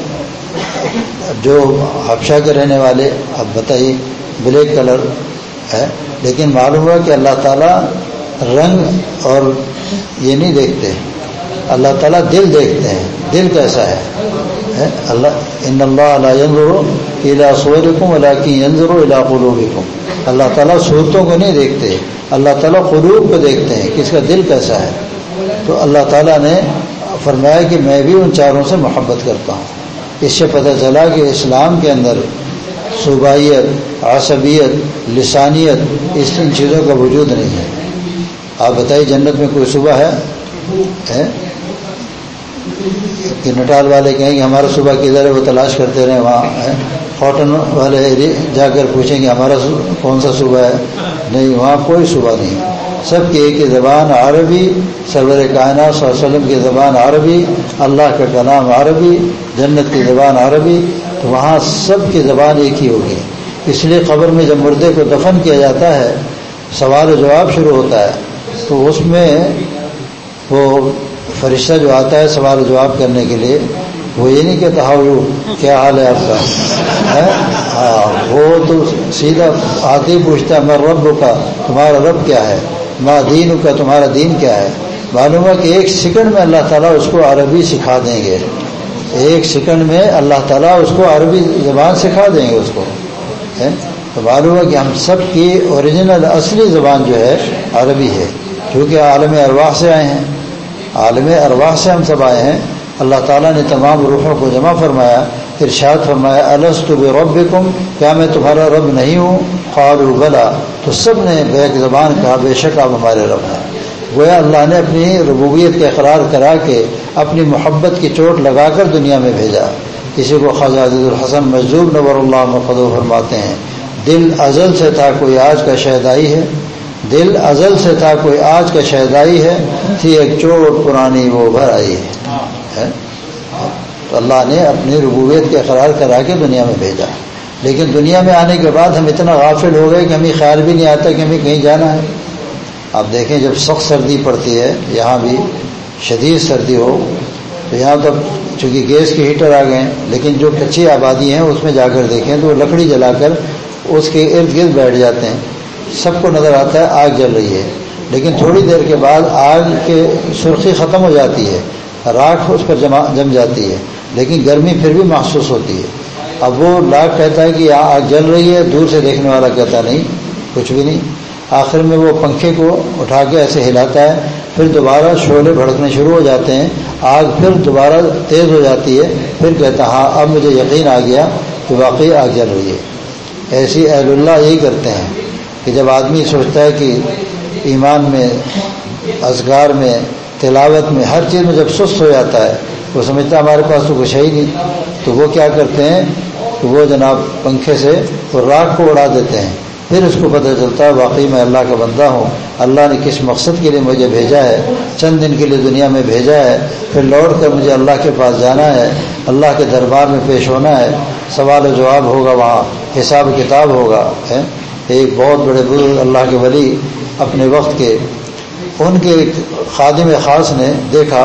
جو حبشہ کے رہنے والے، اب بتائیے بلیک کلر ہے، لیکن معلوم ہوا کہ اللہ تعالیٰ رنگ اور یہ نہیں دیکھتے، اللہ تعالیٰ دل دیکھتے ہیں، دل کیسا ہے۔ اللہ ان اللہ لا ينظر الى صوركم ولكن ينظر الى قلوبكم، اللہ تعالیٰ صورتوں کو نہیں دیکھتے، اللہ تعالیٰ قلوب کو دیکھتے ہیں کہ اس کا دل کیسا ہے. تو اللہ تعالیٰ نے فرمایا کہ میں بھی ان چاروں سے محبت کرتا ہوں. اس سے پتہ چلا کہ اسلام کے اندر صوبائیت، عصبیت، لسانیت، اس ان چیزوں کا وجود نہیں ہے. آپ بتائیے جنت میں کوئی صوبہ ہے؟ کہ نٹال والے کہیں کہ ہمارا صوبہ کدھر ہے، وہ تلاش کرتے رہے وہاں ہے. کاٹن والے جا کر پوچھیں کہ ہمارا کون سا صوبہ ہے، نہیں، وہاں کوئی صوبہ نہیں. سب کی ایک ہی زبان عربی، سرور کائنات صلی اللہ علیہ وسلم کی زبان عربی، اللہ کا کلام عربی، جنت کی زبان عربی. تو وہاں سب کی زبان ایک ہی ہوگی. اس لیے قبر میں جب مردے کو دفن کیا جاتا ہے، سوال و جواب شروع ہوتا ہے. تو اس میں وہ فرشتہ جو آتا ہے سوال و جواب کرنے کے لیے، وہ یہ نہیں کہتا ہاؤ کیا حال ہے آپ کا، ہاں وہ تو سیدھا آتے ہی پوچھتا ہے میں رب کا، تمہارا رب کیا ہے، ما دین کا، تمہارا دین کیا ہے. معلوم ہے کہ ایک سیکنڈ میں اللہ تعالیٰ اس کو عربی سکھا دیں گے. ایک سیکنڈ میں اللہ تعالیٰ اس کو عربی زبان سکھا دیں گے اس کو. تو معلوم ہے کہ ہم سب کی اوریجنل اصلی زبان جو ہے عربی ہے، کیونکہ عالم ارواح سے آئے ہیں. عالم ارواح سے ہم سب آئے ہیں. اللہ تعالیٰ نے تمام روحوں کو جمع فرمایا، ارشاد فرمایا الست بربکم، کیا میں تمہارا رب نہیں ہوں؟ قالوا بلا، تو سب نے بیک زبان کہا بے شک آپ ہمارے رب ہیں. گویا اللہ نے اپنی ربوبیت کا اقرار کرا کے اپنی محبت کی چوٹ لگا کر دنیا میں بھیجا. کسی کو خواجہ عزیز الحسن مجذوب نور اللہ مقدو فرماتے ہیں دل ازل سے تھا کوئی آج کا شہدائی ہے، دل ازل سے تھا کوئی آج کا شہدائی ہے، تھی ایک چوٹ پرانی وہ بھر آئی ہے. تو اللہ نے اپنی ربوبیت کے اقرار کرا کے دنیا میں بھیجا. لیکن دنیا میں آنے کے بعد ہم اتنا غافل ہو گئے کہ ہمیں خیال بھی نہیں آتا کہ ہمیں کہیں جانا ہے. آپ دیکھیں جب سخت سردی پڑتی ہے، یہاں بھی شدید سردی ہو، تو یہاں تو چونکہ گیس کے ہیٹر آ گئے ہیں، لیکن جو کچی آبادی ہیں اس میں جا کر دیکھیں تو وہ لکڑی جلا کر اس کے ارد گرد بیٹھ جاتے ہیں. سب کو نظر آتا ہے آگ جل رہی ہے، لیکن تھوڑی دیر کے بعد آگ کے سرخی ختم ہو جاتی ہے، راکھ اس پر جمع جم جاتی ہے، لیکن گرمی پھر بھی محسوس ہوتی ہے. اب وہ لاکھ کہتا ہے کہ یہاں آگ جل رہی ہے، دور سے دیکھنے والا کہتا نہیں کچھ بھی نہیں. آخر میں وہ پنکھے کو اٹھا کے ایسے ہلاتا ہے، پھر دوبارہ شعلے بھڑکنے شروع ہو جاتے ہیں، آگ پھر دوبارہ تیز ہو جاتی ہے، پھر کہتا ہاں اب مجھے یقین آ گیا کہ واقعی آگ جل رہی ہے. ایسی اہل اللہ یہی کرتے ہیں کہ جب آدمی سوچتا ہے کہ ایمان میں، اذکار میں، تلاوت میں، ہر چیز میں جب سست ہو جاتا ہے، وہ سمجھتا ہے ہمارے پاس تو کچھ ہے ہی نہیں، تو وہ کیا کرتے ہیں کہ وہ جناب پنکھے سے وہ راکھ کو اڑا دیتے ہیں. پھر اس کو پتہ چلتا ہے واقعی میں اللہ کا بندہ ہوں، اللہ نے کس مقصد کے لیے مجھے بھیجا ہے، چند دن کے لیے دنیا میں بھیجا ہے، پھر لوٹ کر مجھے اللہ کے پاس جانا ہے، اللہ کے دربار میں پیش ہونا ہے، سوال و جواب ہوگا، وہاں حساب کتاب ہوگا. ایک بہت بڑے بزرگ اللہ کے ولی اپنے وقت کے، ان کے خادم خاص نے دیکھا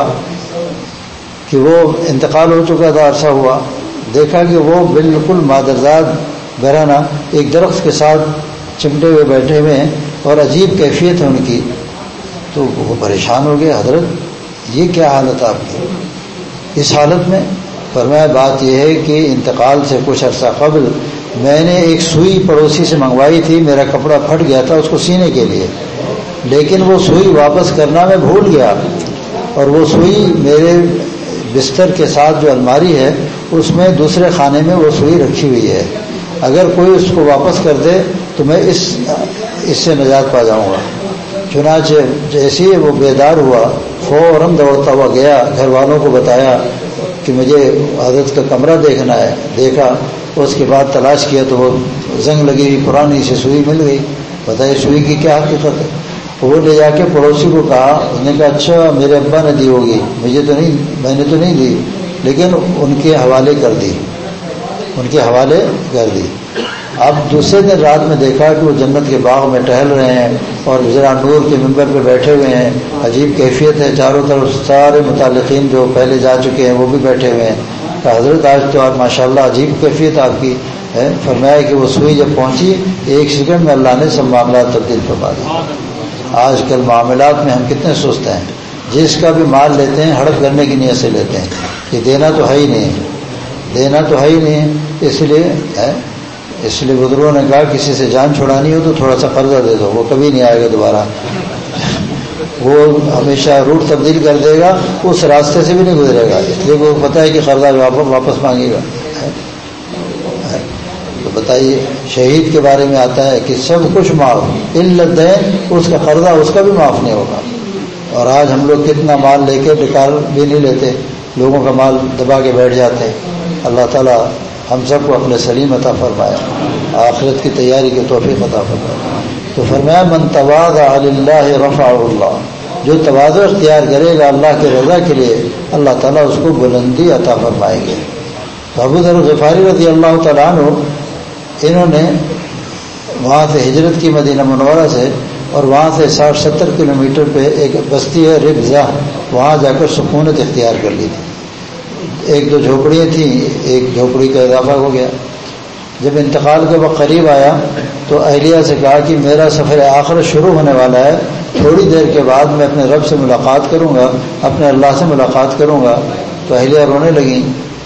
کہ وہ انتقال ہو چکا تھا، عرصہ ہوا، دیکھا کہ وہ بالکل مادرزاد برہنہ ایک درخت کے ساتھ چمٹے ہوئے بیٹھے ہوئے ہیں اور عجیب کیفیت ہے ان کی. تو وہ پریشان ہو گئے، حضرت یہ کیا حالت آپ کی اس حالت میں؟ فرمایا بات یہ ہے کہ انتقال سے کچھ عرصہ قبل میں نے ایک سوئی پڑوسی سے منگوائی تھی، میرا کپڑا پھٹ گیا تھا اس کو سینے کے لیے، لیکن وہ سوئی واپس کرنا میں بھول گیا، اور وہ سوئی میرے بستر کے ساتھ جو الماری ہے اس میں دوسرے خانے میں وہ سوئی رکھی ہوئی ہے، اگر کوئی اس کو واپس کر دے تو میں اس اس سے نجات پا جاؤں گا. چنانچہ جیسے ہی وہ بیدار ہوا فوراً دوڑتا ہوا گیا، گھر والوں کو بتایا کہ مجھے حضرت کا کمرہ دیکھنا ہے. دیکھا، اس کے بعد تلاش کیا تو وہ زنگ لگی ہوئی پرانی سے سوئی مل گئی. بتائیے سوئی کی کیا حقیقت ہے. وہ لے جا کے پڑوسی کو کہا، اس نے کہا اچھا میرے ابا نے دی ہوگی، مجھے تو نہیں، میں نے تو نہیں دی، لیکن ان کے حوالے کر دی ان کے حوالے کر دی اب دوسرے دن رات میں دیکھا کہ وہ جنت کے باغ میں ٹہل رہے ہیں اور ذرا نور کے ممبر پہ بیٹھے ہوئے ہیں. عجیب کیفیت ہے، چاروں طرف سارے متعلقین جو پہلے جا چکے ہیں وہ بھی بیٹھے ہوئے ہیں. کہ حضرت آج تو آپ ماشاء اللہ عجیب کیفیت آپ کی ہے. فرمایا کہ وہ سوئی جب پہنچی ایک سیکنڈ میں اللہ نے سب معاملات تبدیل فرما دیے. آج کل معاملات میں ہم کتنے سست ہیں، جس کا بھی مال لیتے ہیں ہڑپ کرنے کی نیت سے لیتے ہیں کہ دینا تو ہے ہی نہیں، دینا تو ہے ہی نہیں، اس لیے ہے اس لیے بزرگوں نے کہا کسی سے جان چھڑانی ہو تو تھوڑا سا قرضہ دے دو، وہ کبھی نہیں آئے گا دوبارہ، وہ ہمیشہ روٹ تبدیل کر دے گا، اس راستے سے بھی نہیں گزرے گا، اس لیے وہ پتہ ہے کہ قرضہ واپس مانگے گا۔ تو بتائیے شہید کے بارے میں آتا ہے کہ سب کچھ معاف الا الدین، اس کا قرضہ اس کا بھی معاف نہیں ہوگا۔ اور آج ہم لوگ کتنا مال لے کے ڈکار بھی نہیں لیتے، لوگوں کا مال دبا کے بیٹھ جاتے ہیں۔ اللہ تعالیٰ ہم سب کو اپنے سلیم عطا فرمائے، آخرت کی تیاری کی توفیق عطا فرمائے۔ تو فرمایا من تواضع للہ رفعہ اللہ، جو تواضع اختیار کرے گا اللہ کے رضا کے لیے اللہ تعالیٰ اس کو بلندی عطا فرمائیں گے۔ تو ابو ذر غفاری رضی اللہ تعالیٰ عنہ، انہوں نے وہاں سے ہجرت کی مدینہ منورہ سے، اور وہاں سے ساٹھ ستر کلو میٹر پہ ایک بستی ہے ربزہ، وہاں جا کر سکونت اختیار کر لی تھی۔ ایک دو جھوپڑیاں تھیں، ایک جھوپڑی کا اضافہ ہو گیا۔ جب انتقال کے وقت قریب آیا تو اہلیہ سے کہا کہ میرا سفر آخرت شروع ہونے والا ہے، تھوڑی دیر کے بعد میں اپنے رب سے ملاقات کروں گا، اپنے اللہ سے ملاقات کروں گا۔ تو اہلیہ رونے لگیں،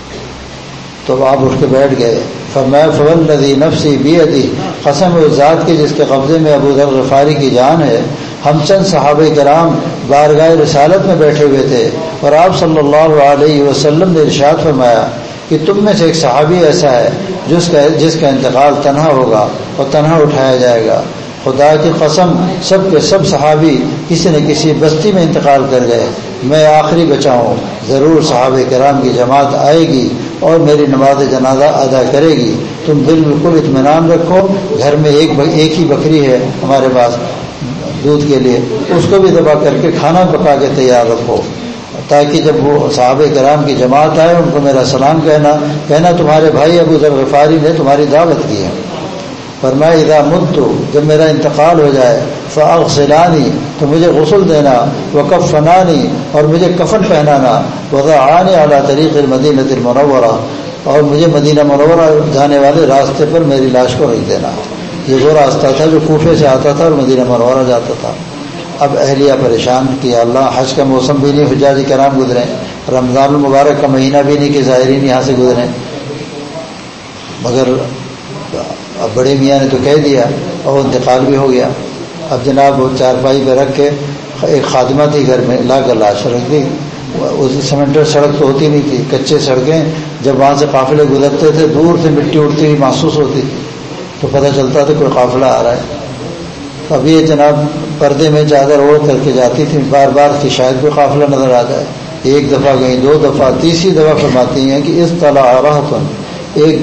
تو آپ اٹھ کے بیٹھ گئے۔ فرمایا فوالذی نفسی بیدی، قسم اس ذات کی جس کے قبضے میں ابو ذر غفاری کی جان ہے، ہم چند صحابہ کرام بارگاہ رسالت میں بیٹھے ہوئے تھے، اور آپ صلی اللہ علیہ وسلم نے ارشاد فرمایا کہ تم میں سے ایک صحابی ایسا ہے جس کا جس کا انتقال تنہا ہوگا اور تنہا اٹھایا جائے گا۔ خدا کی قسم سب کے سب صحابی کسی نہ کسی بستی میں انتقال کر گئے، میں آخری بچا ہوں، ضرور صحابہ کرام کی جماعت آئے گی اور میری نماز جنازہ ادا کرے گی، تم بالکل اطمینان رکھو، گھر میں ایک ایک ہی بکری ہے ہمارے پاس دودھ کے لیے، اس کو بھی ذبح کر کے کھانا پکا کے تیار رکھو، تاکہ جب وہ صحابہ کرام کی جماعت آئے ان کو میرا سلام کہنا کہنا تمہارے بھائی ابو ذر غفاری نے تمہاری دعوت کی ہے۔ فرمایا اذا مت، جب میرا انتقال ہو جائے، فاغسلانی، تو مجھے غسل دینا، وکفنانی، اور مجھے کفن پہنانا، وضعانی علی طریق المدینہ المنورہ، اور مجھے مدینہ منورہ جانے والے راستے پر میری لاش کو رکھ دینا۔ یہ وہ راستہ تھا جو کوفے سے آتا تھا اور مدینہ منورہ جاتا تھا۔ اب اہلیہ پریشان کہ اللہ حج کا موسم بھی نہیں، حجاج کرام گزرے، رمضان المبارک کا مہینہ بھی نہیں کہ زائرین یہاں سے گزریں، مگر اب بڑے میاں نے تو کہہ دیا اور انتقال بھی ہو گیا۔ اب جناب وہ چارپائی پہ رکھ کے، ایک خادمہ تھی گھر میں، لا کر لاش رکھ دی۔ اس سیمنٹڈ سڑک تو ہوتی نہیں تھی، کچے سڑکیں، جب وہاں سے قافلے گزرتے تھے دور سے مٹی اڑتی ہوئی محسوس ہوتی تھی، تو پتہ چلتا تھا کوئی قافلہ آ رہا ہے۔ اب یہ جناب پردے میں چادر اوڑھ کر کے جاتی تھی، بار بار کہ شاید کوئی قافلہ نظر آ جائے۔ ایک دفعہ گئی، دو دفعہ، تیسری دفعہ فرماتی ہیں کہ اس طلع رہطن، ایک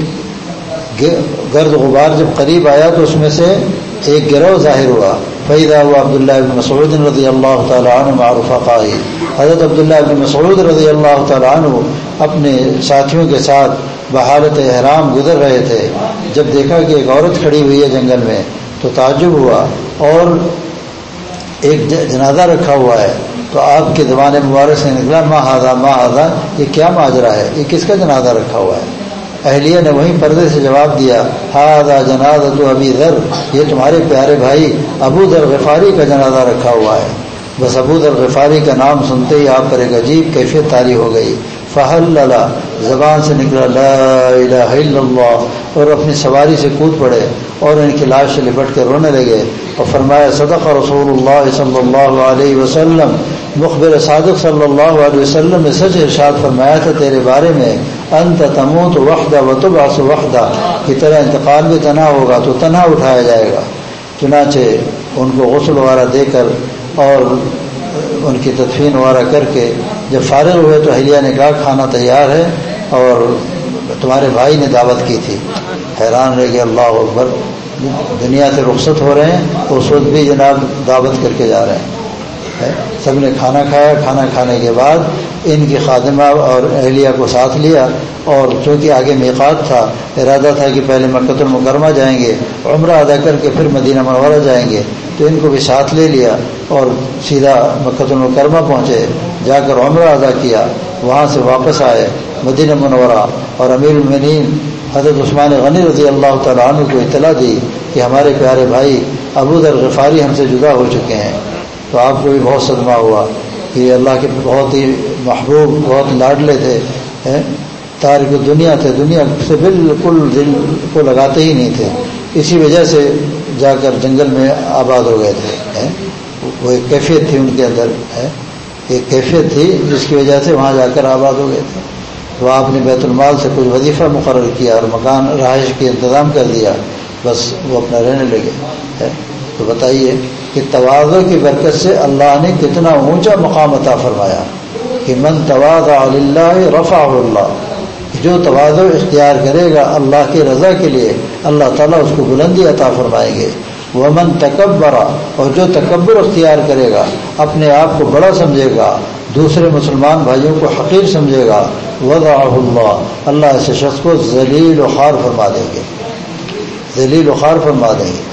گرد غبار جب قریب آیا تو اس میں سے ایک گروہ ظاہر ہوا، فیضا ہوا عبداللہ بن مسعود رضی اللہ تعالیٰ عنہ مع رفقائہ، حضرت عبداللہ بن مسعود رضی اللہ تعالیٰ عنہ اپنے ساتھیوں کے ساتھ بحالت احرام گزر رہے تھے۔ جب دیکھا کہ ایک عورت کھڑی ہوئی ہے جنگل میں تو تعجب ہوا، اور ایک جنازہ رکھا ہوا ہے، تو آپ کے زبان مبارک سے نکلا ما ھذا ما ھذا، یہ کیا ماجرا ہے، یہ کس کا جنازہ رکھا ہوا ہے؟ اہلیہ نے وہیں پردے سے جواب دیا، ھذا جنازۃ ابی ذر، یہ تمہارے پیارے بھائی ابو ذر غفاری کا جنازہ رکھا ہوا ہے۔ بس ابو ذر غفاری کا نام سنتے ہی آپ پر ایک عجیب کیفیت طاری ہو گئی، فحلل، زبان سے نکلا لا الہ الا اللہ، اور اپنی سواری سے کود پڑے اور ان کی لاش سے لپٹ کر رونے لگے، اور فرمایا صدق رسول اللہ صلی اللہ علیہ وسلم، مخبر صادق صلی اللہ علیہ وسلم نے سچ ارشاد فرمایا تھا تیرے بارے میں، انت تموت وحدہ وتبعث وحدہ، کی طرح انتقال بھی تنہا ہوگا تو تنہا اٹھایا جائے گا۔ چنانچہ ان کو غسل وغیرہ دے کر اور ان کی تدفین وغیرہ کر کے جب فارغ ہوئے تو اہلیہ نے کہا کھانا تیار ہے اور تمہارے بھائی نے دعوت کی تھی۔ حیران رہ گئے، اللہ اکبر، دنیا سے رخصت ہو رہے ہیں اس وقت بھی جناب دعوت کر کے جا رہے ہیں۔ سب نے کھانا کھایا، کھانا کھانے کے بعد ان کی خادمہ اور اہلیہ کو ساتھ لیا، اور چونکہ آگے میقات تھا، ارادہ تھا کہ پہلے مکہ المکرمہ جائیں گے، عمرہ ادا کر کے پھر مدینہ منورہ جائیں گے، تو ان کو بھی ساتھ لے لیا اور سیدھا مکہ المکرمہ پہنچے، جا کر عمرہ ادا کیا، وہاں سے واپس آئے مدینہ منورہ، اور امیر المومنین حضرت عثمان غنی رضی اللہ تعالیٰ عنہ کو اطلاع دی کہ ہمارے پیارے بھائی ابو ذر غفاری ہم سے جدا ہو چکے ہیں۔ تو آپ کو بھی بہت صدمہ ہوا کہ اللہ کے بہت ہی محبوب، بہت لاڈلے تھے، تارک دنیا تھے، دنیا سے بالکل دل کو لگاتے ہی نہیں تھے، اسی وجہ سے جا کر جنگل میں آباد ہو گئے تھے. وہ ایک کیفیت تھی ان کے اندر، ایک کیفیت تھی جس کی وجہ سے وہاں جا کر آباد ہو گئے تھے. تو آپ نے بیت المال سے کچھ وظیفہ مقرر کیا اور مکان رہائش کے انتظام کر دیا، بس وہ اپنا رہنے لگے. تو بتائیے کہ تواضع کی برکت سے اللہ نے کتنا اونچا مقام عطا فرمایا کہ من تواضع للہ رفعہ اللہ، جو تواضع اختیار کرے گا اللہ کی رضا کے لیے اللہ تعالیٰ اس کو بلندی عطا فرمائیں گے. ومن تکبر، اور جو تکبر اختیار کرے گا، اپنے آپ کو بڑا سمجھے گا، دوسرے مسلمان بھائیوں کو حقیر سمجھے گا، وضعہ اللہ، اللہ ایسے شخص کو ذلیل و خوار فرما دیں گے، ذلیل و خوار فرما دیں گے.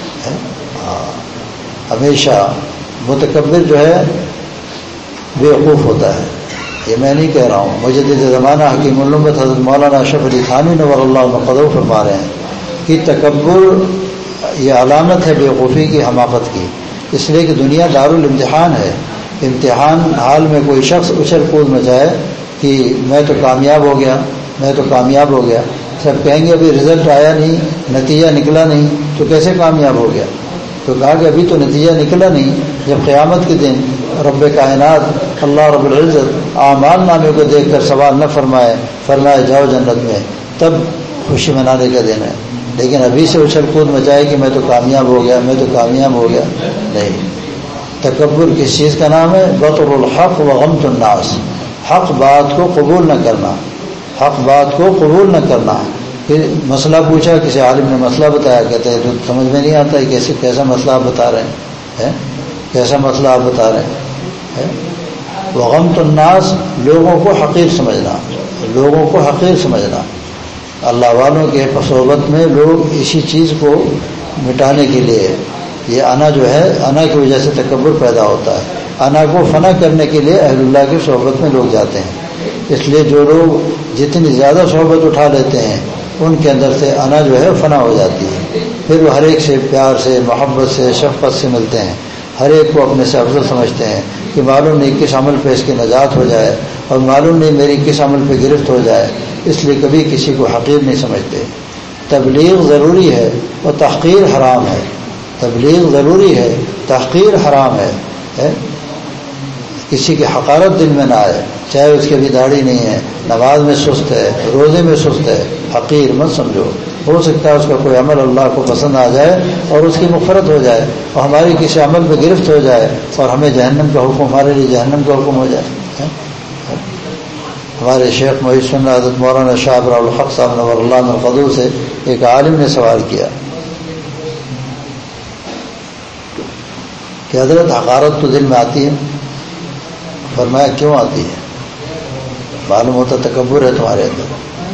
ہمیشہ متکبر جو ہے بیوقوف ہوتا ہے. یہ میں نہیں کہہ رہا ہوں، مجدد زمانہ حکیم الامت حضرت مولانا اشرف علی تھانوی نور اللہ قدر فرما رہے ہیں کہ تکبر یہ علامت ہے بیوقوفی کی، حماقت کی. اس لیے کہ دنیا دارالامتحان ہے. امتحان حال میں کوئی شخص اچھل کود مچائے کہ میں تو کامیاب ہو گیا، میں تو کامیاب ہو گیا. سب کہیں گے ابھی رزلٹ آیا نہیں، نتیجہ نکلا نہیں، تو کیسے کامیاب ہو گیا؟ تو کہا کہ ابھی تو نتیجہ نکلا نہیں. جب قیامت کے دن رب کائنات اللہ رب العزت اعمال نامے کو دیکھ کر سوال نہ فرمائے، فرمائے جاؤ جنت میں، تب خوشی منانے کا دن ہے. لیکن ابھی سے اچھل کود مچائے کہ میں تو کامیاب ہو گیا، میں تو کامیاب ہو گیا، نہیں. تکبر کس چیز کا نام ہے؟ بطر الحق و غمت الناس، حق بات کو قبول نہ کرنا، حق بات کو قبول نہ کرنا. پھر مسئلہ پوچھا، کسی عالم نے مسئلہ بتایا، کہتے ہیں تو سمجھ میں نہیں آتا ہے کیسے کیسا مسئلہ آپ بتا رہے ہیں، کیسا مسئلہ آپ بتا رہے ہیں. وغمت الناس، لوگوں کو حقیر سمجھنا، لوگوں کو حقیر سمجھنا. اللہ والوں کے صحبت میں لوگ اسی چیز کو مٹانے کے لیے، یہ انا جو ہے، انا کی وجہ سے تکبر پیدا ہوتا ہے. انا کو فنا کرنے کے لیے اہل اللہ کی صحبت میں لوگ جاتے ہیں. اس لیے جو لوگ جتنی زیادہ صحبت اٹھا لیتے ہیں ان کے اندر سے انا جو ہے فنا ہو جاتی ہے. پھر وہ ہر ایک سے پیار سے، محبت سے، شفقت سے ملتے ہیں، ہر ایک کو اپنے سے افضل سمجھتے ہیں کہ معلوم نہیں کس عمل پہ اس کی نجات ہو جائے اور معلوم نہیں میری کس عمل پہ گرفت ہو جائے، اس لیے کبھی کسی کو حقیر نہیں سمجھتے. تبلیغ ضروری ہے اور تحقیر حرام ہے. تبلیغ ضروری ہے، تحقیر حرام ہے. کسی کی حقارت دل میں نہ آئے، چاہے اس کی بھی داڑھی نہیں ہے، نماز میں سست ہے، روزے میں سست ہے، حقیر مت سمجھو. ہو سکتا ہے اس کا کوئی عمل اللہ کو پسند آ جائے اور اس کی مغفرت ہو جائے اور ہماری کسی عمل پہ گرفت ہو جائے اور ہمیں جہنم کا حکم، ہمارے لیے جہنم کا حکم ہو جائے. ہمارے شیخ محی سنت حضرت مولانا شاہ ابراء الحق صاحب نور اللہ القدور سے ایک عالم نے سوال کیا کہ حضرت حقارت تو دل میں آتی ہے. فرمایا کیوں آتی ہے؟ معلوم ہوتا تکبر ہے تمہارے اندر.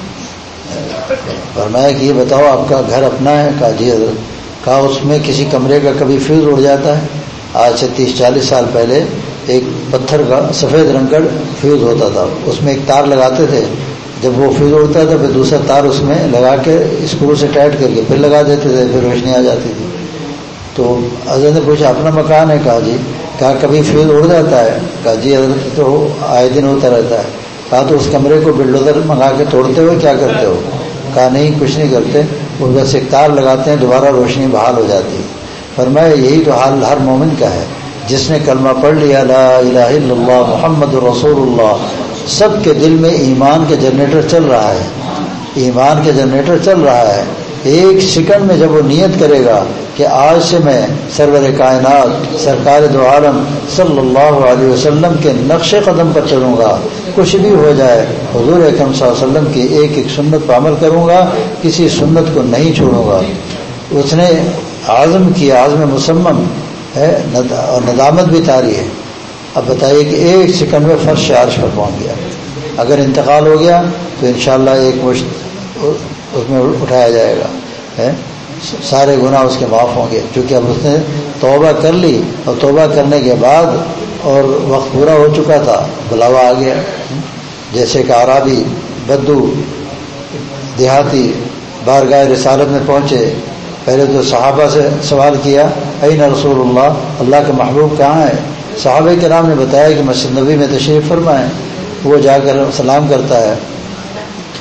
فرمایا کہ یہ بتاؤ آپ کا گھر اپنا ہے؟ کہا جی حضرت. کہا اس میں کسی کمرے کا کبھی فیوز اڑ جاتا ہے؟ آج سے تیس چالیس سال پہلے ایک پتھر کا سفید رنگ کا فیوز ہوتا تھا، اس میں ایک تار لگاتے تھے، جب وہ فیوز اڑتا تھا پھر دوسرا تار اس میں لگا کے اسکرو سے ٹائٹ کر کے پھر لگا دیتے تھے، پھر روشنی آ جاتی تھی. تو حضرت نے پوچھا اپنا مکان ہے؟ کہا جی. کہا کبھی فیوز اڑ جاتا ہے؟ کہا جی حضرت تو آئے دن ہوتا رہتا ہے. کہا تو اس کمرے کو بلڈوزر منگا کے توڑتے ہوئے کیا کرتے ہو؟ کہا نہیں کچھ نہیں کرتے، وہ بس ایک تار لگاتے ہیں، دوبارہ روشنی بحال ہو جاتی ہے. فرمایا یہی تو حال ہر مومن کا ہے جس نے کلمہ پڑھ لیا لا الہ الا اللہ محمد رسول اللہ، سب کے دل میں ایمان کے جنریٹر چل رہا ہے، ایمان کے جنریٹر چل رہا ہے. ایک سیکنڈ میں جب وہ نیت کرے گا کہ آج سے میں سرور کائنات سرکار دو عالم صلی اللہ علیہ وسلم کے نقش قدم پر چلوں گا، کچھ بھی ہو جائے حضور اکرم صلی اللہ علیہ وسلم کی ایک ایک سنت پر عمل کروں گا، کسی سنت کو نہیں چھوڑوں گا. اس نے عزم کیا، عزم مصمم ہے اور ندامت بھی طاری ہے. اب بتائیے کہ ایک سیکنڈ میں فرش عرش پر پہنچ گیا. اگر انتقال ہو گیا تو انشاءاللہ ایک مشت اس میں اٹھایا جائے گا، سارے گناہ اس کے معاف ہوں گے، کیونکہ اب اس نے توبہ کر لی اور توبہ کرنے کے بعد اور وقت پورا ہو چکا تھا، بلاوا آ گیا. جیسے کہ عرابی بدو دیہاتی بارگاہ رسالت میں پہنچے، پہلے تو صحابہ سے سوال کیا این رسول اللہ، اللہ کے محبوب کہاں ہے؟ صحابہ کرام نے بتایا کہ مسجد نبی میں تشریف فرمائیں. وہ جا کر سلام کرتا ہے،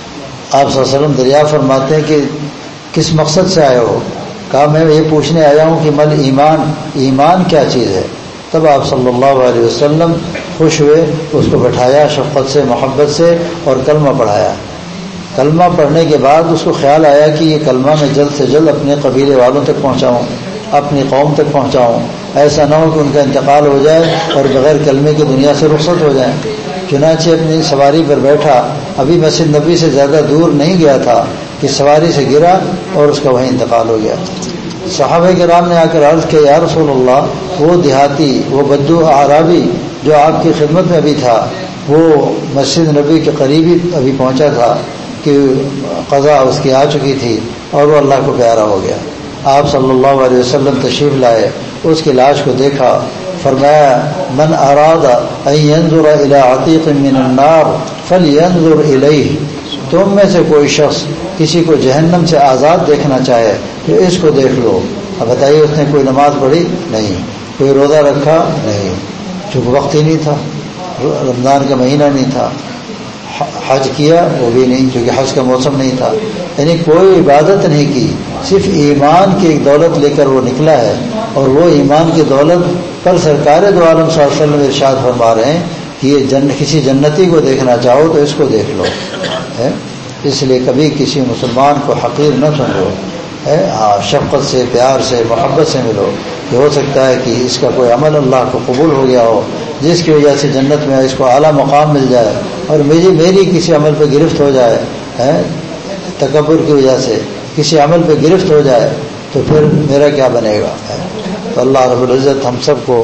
آپ صلی اللہ علیہ وسلم دریا فرماتے ہیں کہ کس مقصد سے آئے ہو؟ کہا میں یہ پوچھنے آیا ہوں کہ مل ایمان، ایمان کیا چیز ہے؟ تب آپ صلی اللہ علیہ وسلم خوش ہوئے، اس کو بٹھایا شفقت سے محبت سے اور کلمہ پڑھایا۔ کلمہ پڑھنے کے بعد اس کو خیال آیا کہ یہ کلمہ میں جلد سے جلد اپنے قبیلے والوں تک پہنچاؤں، اپنی قوم تک پہنچاؤں، ایسا نہ ہو کہ ان کا انتقال ہو جائے اور بغیر کلمے کی دنیا سے رخصت ہو جائیں۔ چنانچہ اپنی سواری پر بیٹھا، ابھی مسجد نبی سے زیادہ دور نہیں گیا تھا کہ سواری سے گرا اور اس کا وہیں انتقال ہو گیا۔ صحابہ کرام نے آ کر عرض کیا یا رسول اللہ، وہ دیہاتی، وہ بدو اعرابی جو آپ کی خدمت میں ابھی تھا، وہ مسجد نبی کے قریب ہی ابھی پہنچا تھا کہ قضا اس کی آ چکی تھی اور وہ اللہ کو پیارا ہو گیا۔ آپ صلی اللہ علیہ وسلم تشریف لائے، اس کی لاش کو دیکھا، فرمایا من اراد ان ينظر الى عتیق من النار فلینظر الیہ، تم میں سے کوئی شخص کسی کو جہنم سے آزاد دیکھنا چاہے تو اس کو دیکھ لو۔ اب بتائیے اس نے کوئی نماز پڑھی نہیں، کوئی روزہ رکھا نہیں، چونکہ وقت ہی نہیں تھا، رمضان کا مہینہ نہیں تھا، حج کیا وہ بھی نہیں کیونکہ حج کا موسم نہیں تھا، یعنی کوئی عبادت نہیں کی، صرف ایمان کی ایک دولت لے کر وہ نکلا ہے۔ اور وہ ایمان کی دولت پر سرکار دو عالم صلی اللہ علیہ وسلم ارشاد فرما رہے ہیں کہ یہ جن کسی جنتی کو دیکھنا چاہو تو اس کو دیکھ لو ہے۔ اس لیے کبھی کسی مسلمان کو حقیر نہ سمجھو ہے، ہاں شفقت سے، پیار سے، محبت سے ملو۔ یہ ہو سکتا ہے کہ اس کا کوئی عمل اللہ کو قبول ہو گیا ہو جس کی وجہ سے جنت میں اس کو اعلیٰ مقام مل جائے، اور میری میری کسی عمل پہ گرفت ہو جائے ہے، تکبر کی وجہ سے کسی عمل پہ گرفت ہو جائے تو پھر میرا کیا بنے گا ہے۔ تو اللہ رب العزت ہم سب کو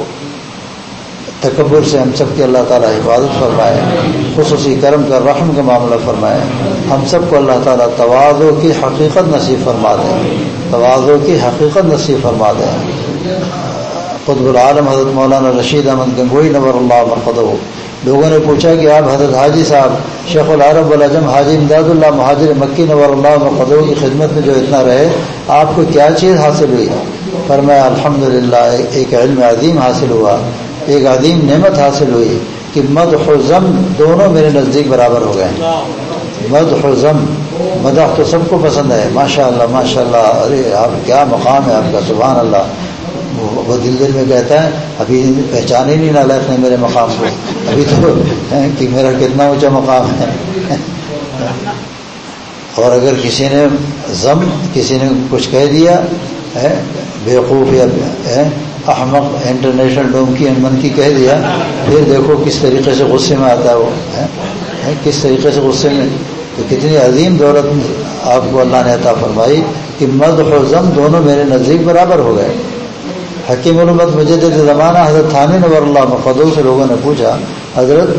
تکبر سے ہم سب کی اللہ تعالیٰ حفاظت فرمائے، خصوصی کرم کا رحم کا معاملہ فرمائے۔ ہم سب کو اللہ تعالیٰ تواضع کی حقیقت نصیب فرما دیں، تواضع کی حقیقت نصیب فرما دیں۔ قطب العالم حضرت مولانا رشید احمد گنگوئی نور اللہ مرقدہ، لوگوں نے پوچھا کہ آپ حضرت حاجی صاحب شیخ العرب والعجم حاجی امداد اللہ مہاجر مکی نور اللہ مرقدہ کی خدمت میں جو اتنا رہے، آپ کو کیا چیز حاصل ہوئی؟ فرمایا الحمدللہ ایک علم عظیم حاصل ہوا، ایک عظیم نعمت حاصل ہوئی کہ مدح و ذم دونوں میرے نزدیک برابر ہو گئے۔ مدح و ذم، مدح تو سب کو پسند ہے، ماشاء اللہ ماشاء اللہ، ارے آپ کیا مقام ہے آپ کا، سبحان اللہ۔ وہ دل دل میں کہتا ہے ابھی پہچان ہی نہیں نالائق نے میرے مقام کو، ابھی تو کہ میرا کتنا اونچا مقام ہے۔ اور اگر کسی نے ذم، کسی نے کچھ کہہ دیا ہے بیوقوف یا احمق، انٹرنیشنل ڈومکی منکی کہہ دیا، پھر دیکھو کس طریقے سے غصے میں آتا ہے وہ ہے، کس طریقے سے غصے میں۔ تو کتنی عظیم دولت آپ کو اللہ نے عطا فرمائی کہ مدح و ذم دونوں میرے نزدیک برابر ہو گئے۔ حکیم علومت مجدد زمانہ حضرت تھانوی نور اللہ مرقدہ سے لوگوں نے پوچھا حضرت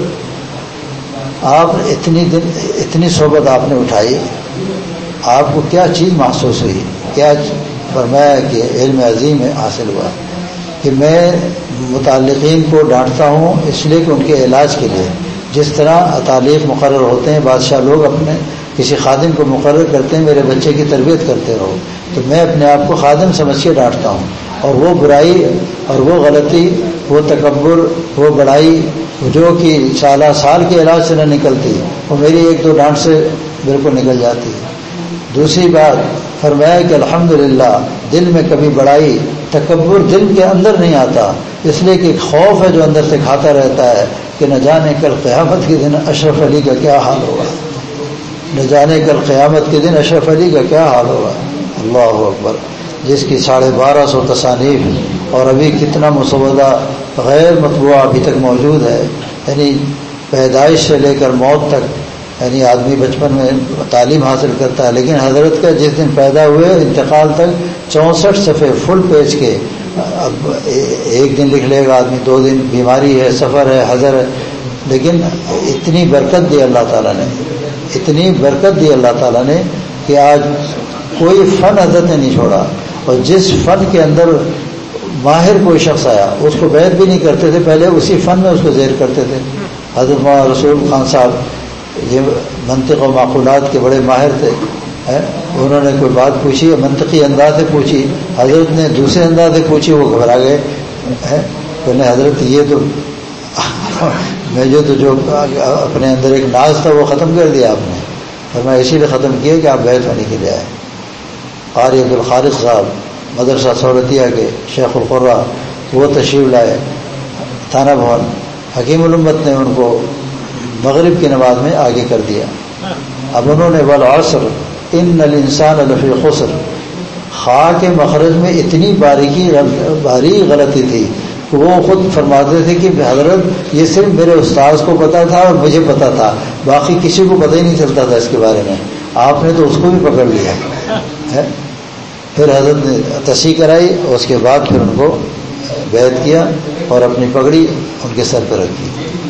آپ اتنی دن اتنی صحبت آپ نے اٹھائی، آپ کو کیا چیز محسوس ہوئی؟ کیا فرمایا کہ علم عظیم حاصل ہوا کہ میں متعلقین کو ڈانٹتا ہوں اس لیے کہ ان کے علاج کے لیے، جس طرح تعلیق مقرر ہوتے ہیں بادشاہ لوگ اپنے کسی خادم کو مقرر کرتے ہیں میرے بچے کی تربیت کرتے رہو، تو میں اپنے آپ کو خادم سمجھ کے ڈانٹتا ہوں، اور وہ برائی اور وہ غلطی، وہ تکبر، وہ بڑائی جو کہ سالہ سال کے علاج سے نہ نکلتی، وہ میری ایک دو ڈانٹ سے بالکل نکل جاتی ہے۔ دوسری بات فرمایا کہ الحمدللہ دل میں کبھی بڑائی تکبر دل کے اندر نہیں آتا، اس لیے کہ خوف ہے جو اندر سے کھاتا رہتا ہے کہ نہ جانے کل قیامت کے دن اشرف علی کا کیا حال ہوگا، نہ جانے کل قیامت کے دن اشرف علی کا کیا حال ہوگا۔ اللہ اکبر، جس کی ساڑھے بارہ سو تصانیف اور ابھی کتنا مسودہ غیر مطبوعہ ابھی تک موجود ہے، یعنی پیدائش سے لے کر موت تک، یعنی آدمی بچپن میں تعلیم حاصل کرتا ہے، لیکن حضرت کا جس دن پیدا ہوئے انتقال تک چونسٹھ صفحے فل پیج کے، اب ایک دن لکھ لے گا آدمی، دو دن بیماری ہے، سفر ہے، حضر ہے، لیکن اتنی برکت دی اللہ تعالیٰ نے، اتنی برکت دی اللہ تعالیٰ نے کہ آج کوئی فن حضرت نے نہیں چھوڑا، اور جس فن کے اندر ماہر کوئی شخص آیا اس کو بیعت بھی نہیں کرتے تھے، پہلے اسی فن میں اس کو زیر کرتے تھے۔ حضرت مولانا رسول خان صاحب یہ منطق و معقولات کے بڑے ماہر تھے، انہوں نے کوئی بات پوچھی، منطقی انداز سے پوچھی، حضرت نے دوسرے انداز سے پوچھی، وہ گھبرا گئے، پہلے حضرت یہ تو میں جو تو جو اپنے اندر ایک ناز تھا وہ ختم کر دیا آپ نے، فرمایا اسی لیے ختم کیے کہ آپ بیعت ہونے کے لیے آئے. قاری عبد الخالق صاحب مدرسہ سہولتیہ کے شیخ القرہ وہ تشریف لائے تھانہ بھون. حکیم الامت نے ان کو مغرب کی نماز میں آگے کر دیا. اب انہوں نے والعصر ان الانسان لفی خسر، خا کے مخرج میں اتنی باریکی باریک غلطی تھی کہ وہ خود فرماتے تھے کہ حضرت یہ صرف میرے استاذ کو پتا تھا اور مجھے پتا تھا، باقی کسی کو پتہ ہی نہیں چلتا تھا اس کے بارے میں. آپ نے تو اس کو بھی پکڑ لیا ہے. پھر حضرت نے تصحیح کرائی اور اس کے بعد پھر ان کو بیعت کیا اور اپنی پگڑی ان کے سر پہ رکھی.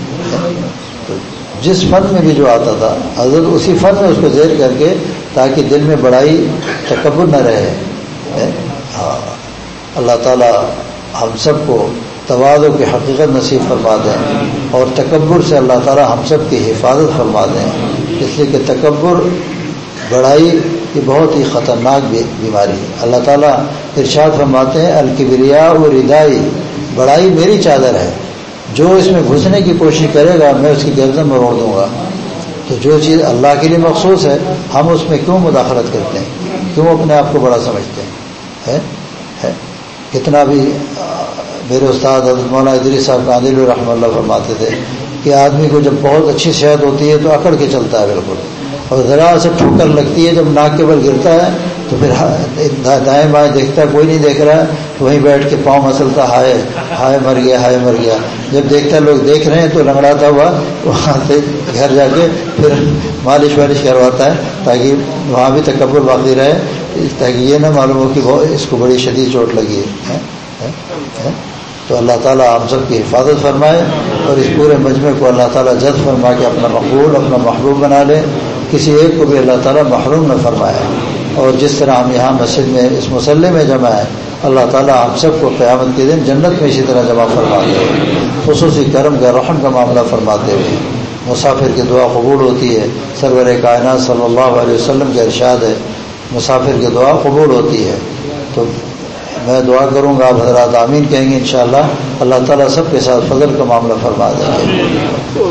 جس فن میں بھی جو آتا تھا حضرت اسی فن میں اس کو زیر کر کے تاکہ دل میں بڑائی تکبر نہ رہے. ہاں اللہ تعالیٰ ہم سب کو تواضع کی حقیقت نصیب فرما دیں اور تکبر سے اللہ تعالیٰ ہم سب کی حفاظت فرما دیں. اس لیے کہ تکبر بڑائی یہ بہت ہی خطرناک بیماری ہے. اللہ تعالیٰ ارشاد فرماتے ہیں الکبریاء و ردائی، بڑائی میری چادر ہے، جو اس میں گھسنے کی کوشش کرے گا میں اس کی گردن مروڑ دوں گا. تو جو چیز اللہ کے لیے مخصوص ہے ہم اس میں کیوں مداخلت کرتے ہیں، کیوں اپنے آپ کو بڑا سمجھتے ہیں. ہے ہے کتنا بھی میرے استاد حضرت مولانا ادریس صاحب قادری رحمہ اللہ فرماتے تھے کہ آدمی کو جب بہت اچھی صحت ہوتی ہے تو اکڑ کے چلتا ہے بالکل، اور ذرا سے ٹھوکر لگتی ہے جب ناک کے بل گرتا ہے تو پھر دائیں بائیں دیکھتا ہے کوئی نہیں دیکھ رہا ہے تو وہیں بیٹھ کے پاؤں مسلتا ہائے ہائے مر گیا ہائے مر گیا. جب دیکھتا ہے لوگ دیکھ رہے ہیں تو لنگڑاتا ہوا وہاں سے گھر جا کے پھر مالش والش کرواتا ہے تاکہ وہاں بھی تکبر باقی رہے، تاکہ یہ نہ معلوم ہو کہ وہ اس کو بڑی شدید چوٹ لگی ہے. تو اللہ تعالیٰ ہم سب کی حفاظت فرمائے اور اس پورے مجمع کو اللہ تعالیٰ جذب فرما کے اپنا مقبول اپنا محبوب بنا لے. کسی ایک کو بھی اللہ تعالیٰ محروم نہ فرمائے. اور جس طرح ہم یہاں مسجد میں اس مسلح میں جمع ہیں اللہ تعالیٰ ہم سب کو قیامت کے دن جنت میں اسی طرح جمع فرماتے ہوئے خصوصی کرم کا رحم کا معاملہ فرماتے ہوئے. مسافر کی دعا قبول ہوتی ہے. سرور کائنات صلی اللہ علیہ وسلم کا ارشاد ہے مسافر کی دعا قبول ہوتی ہے. تو میں دعا کروں گا آپ حضرات آمین کہیں گے انشاءاللہ. اللہ تعالیٰ سب کے ساتھ فضل کا معاملہ فرما دیں گے.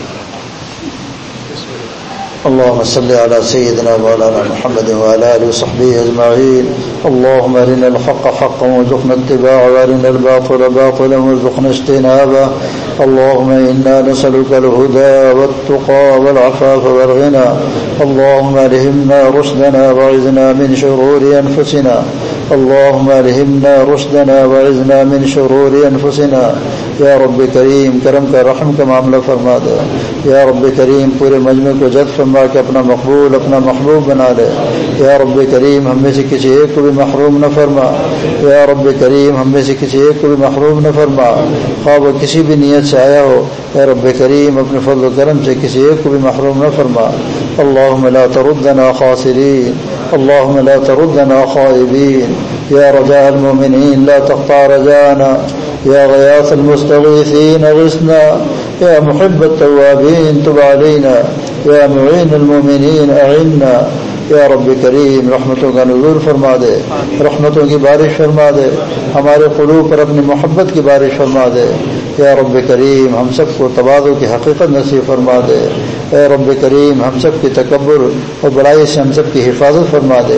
اللهم صل على سيدنا مولانا محمد وعلى آله وصحبه أجمعين. اللهم أرنا الحق حقا وارزقنا اتباعه وأرنا الباطل باطلا وارزقنا اجتنابه. اللهم إنا نسألك الهدى والتقى والعفاف والغنى. اللهم ألهمنا رشدنا وعزنا من شرور أنفسنا. اللهم ألهمنا رشدنا وعزنا من شرور أنفسنا. یا رب کریم کرم کا رحم کا معاملہ فرما دے. یا رب کریم پورے مجمع کو جد فرما کے اپنا مقبول اپنا محبوب بنا دے. یا رب کریم ہم میں سے کسی ایک کو بھی محروم نہ فرما. یا رب کریم ہم میں سے کسی ایک کو بھی محروم نہ فرما. خواب کسی بھی نیت سے آیا ہو یا رب کریم اپنے فضل و کرم سے کسی ایک کو بھی محروم نہ فرما. اللهم لا تردنا خاسرين. اللهم لا تردنا خائبين. يا رجاء المؤمنين لا تقطع رجانا. يا غياث المستغيثين اغثنا. يا محب التوابين تب علينا. يا معين المؤمنين اعنا. یا رب کریم رحمتوں کا نزول فرما دے، رحمتوں کی بارش فرما دے، ہمارے قلوب پر اپنی محبت کی بارش فرما دے. یا رب کریم ہم سب کو تواضع کی حقیقت نصیب فرما دے. اے رب کریم ہم سب کی تکبر اور بڑائی سے ہم سب کی حفاظت فرما دے.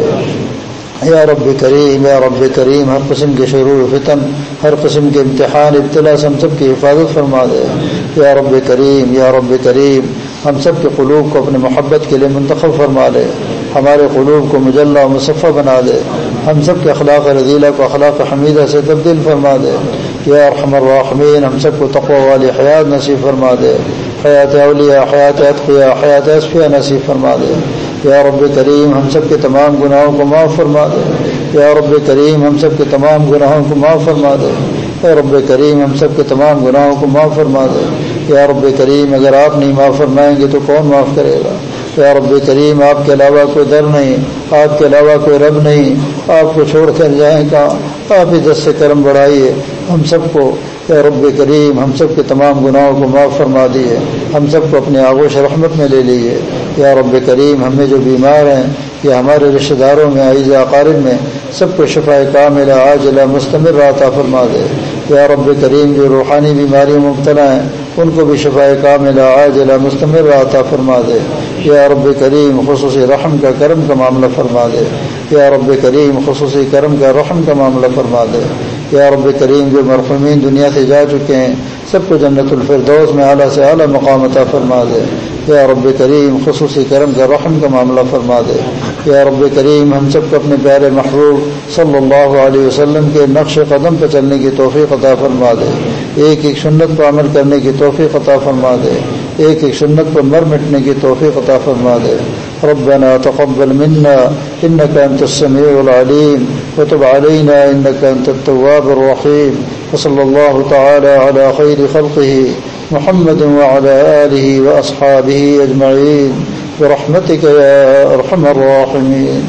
یا رب کریم یا رب کریم ہر قسم کے شرور و فتن ہر قسم کے امتحان ابتلا سے ہم سب کی حفاظت فرما دے. یا رب کریم یا رب کریم ہم سب کے قلوب کو اپنے محبت کے لیے منتخب فرما لے. ہمارے قلوب کو مجلہ و مصفہ بنا دے. ہم سب کے اخلاق رذیلہ کو اخلاق حمیدہ سے تبدیل فرما دے. یا ارحم الراحمین ہم سب کو تقوی والی حیات نصیب فرما دے. حیات اولیاء حیات اتقیاء حیات اصفیاء نصیب فرما دے. یا رب کریم ہم سب کے تمام گناہوں کو معاف فرما دے. یا رب کریم ہم سب کے تمام گناہوں کو معاف فرما دے. اے رب کریم ہم سب کے تمام گناہوں کو معاف فرما دے. یا رب کریم اگر آپ نہیں معاف فرمائیں گے تو کون معاف کرے گا. یا رب کریم آپ کے علاوہ کوئی در نہیں، آپ کے علاوہ کوئی رب نہیں، آپ کو چھوڑ کر جائیں کہاں. آپ ہی دست سے کرم بڑھائیے ہم سب کو. یا رب کریم ہم سب کے تمام گناہوں کو معاف فرما دیے، ہم سب کو اپنے آغوش رحمت میں لے لیجیے. یا رب کریم ہمیں جو بیمار ہیں یا ہمارے رشتہ داروں میں عزیز اقارب میں سب کو شفا کاملہ عاجلہ مستمر عطا فرما دے. یا رب کریم جو روحانی بیماریوں میں مبتلا ہیں ان کو بھی شفاء کاملہ عاجلہ مستمر عطا فرما دے. یا رب کریم خصوصی رحم کا کرم کا معاملہ فرما دے. یا رب کریم خصوصی کرم کا رحم کا معاملہ فرما دے. یا رب کریم جو مرحومین دنیا سے جا چکے ہیں سب کو جنت الفردوس میں اعلیٰ سے اعلیٰ مقام عطا فرما دے. یا رب کریم خصوصی کرم کا رحم کا معاملہ فرما دے. یا رب کریم ہم سب کو اپنے پیارے محبوب صلی اللہ علیہ وسلم کے نقش قدم پہ چلنے کی توفیق عطا فرما دے. ایک ایک سنت پر عمل کرنے کی توفیق عطا فرما دے. ایک ایک سنت پر مر مٹنے کی توفیق عطا فرما دے. ربنا تقبل منا انك انت السميع العليم وتب علينا انك انت التواب الرحيم. وصلى الله تعالى على خير خلقه محمد وعلى آله وأصحابه أجمعين برحمتك يا أرحم الراحمين.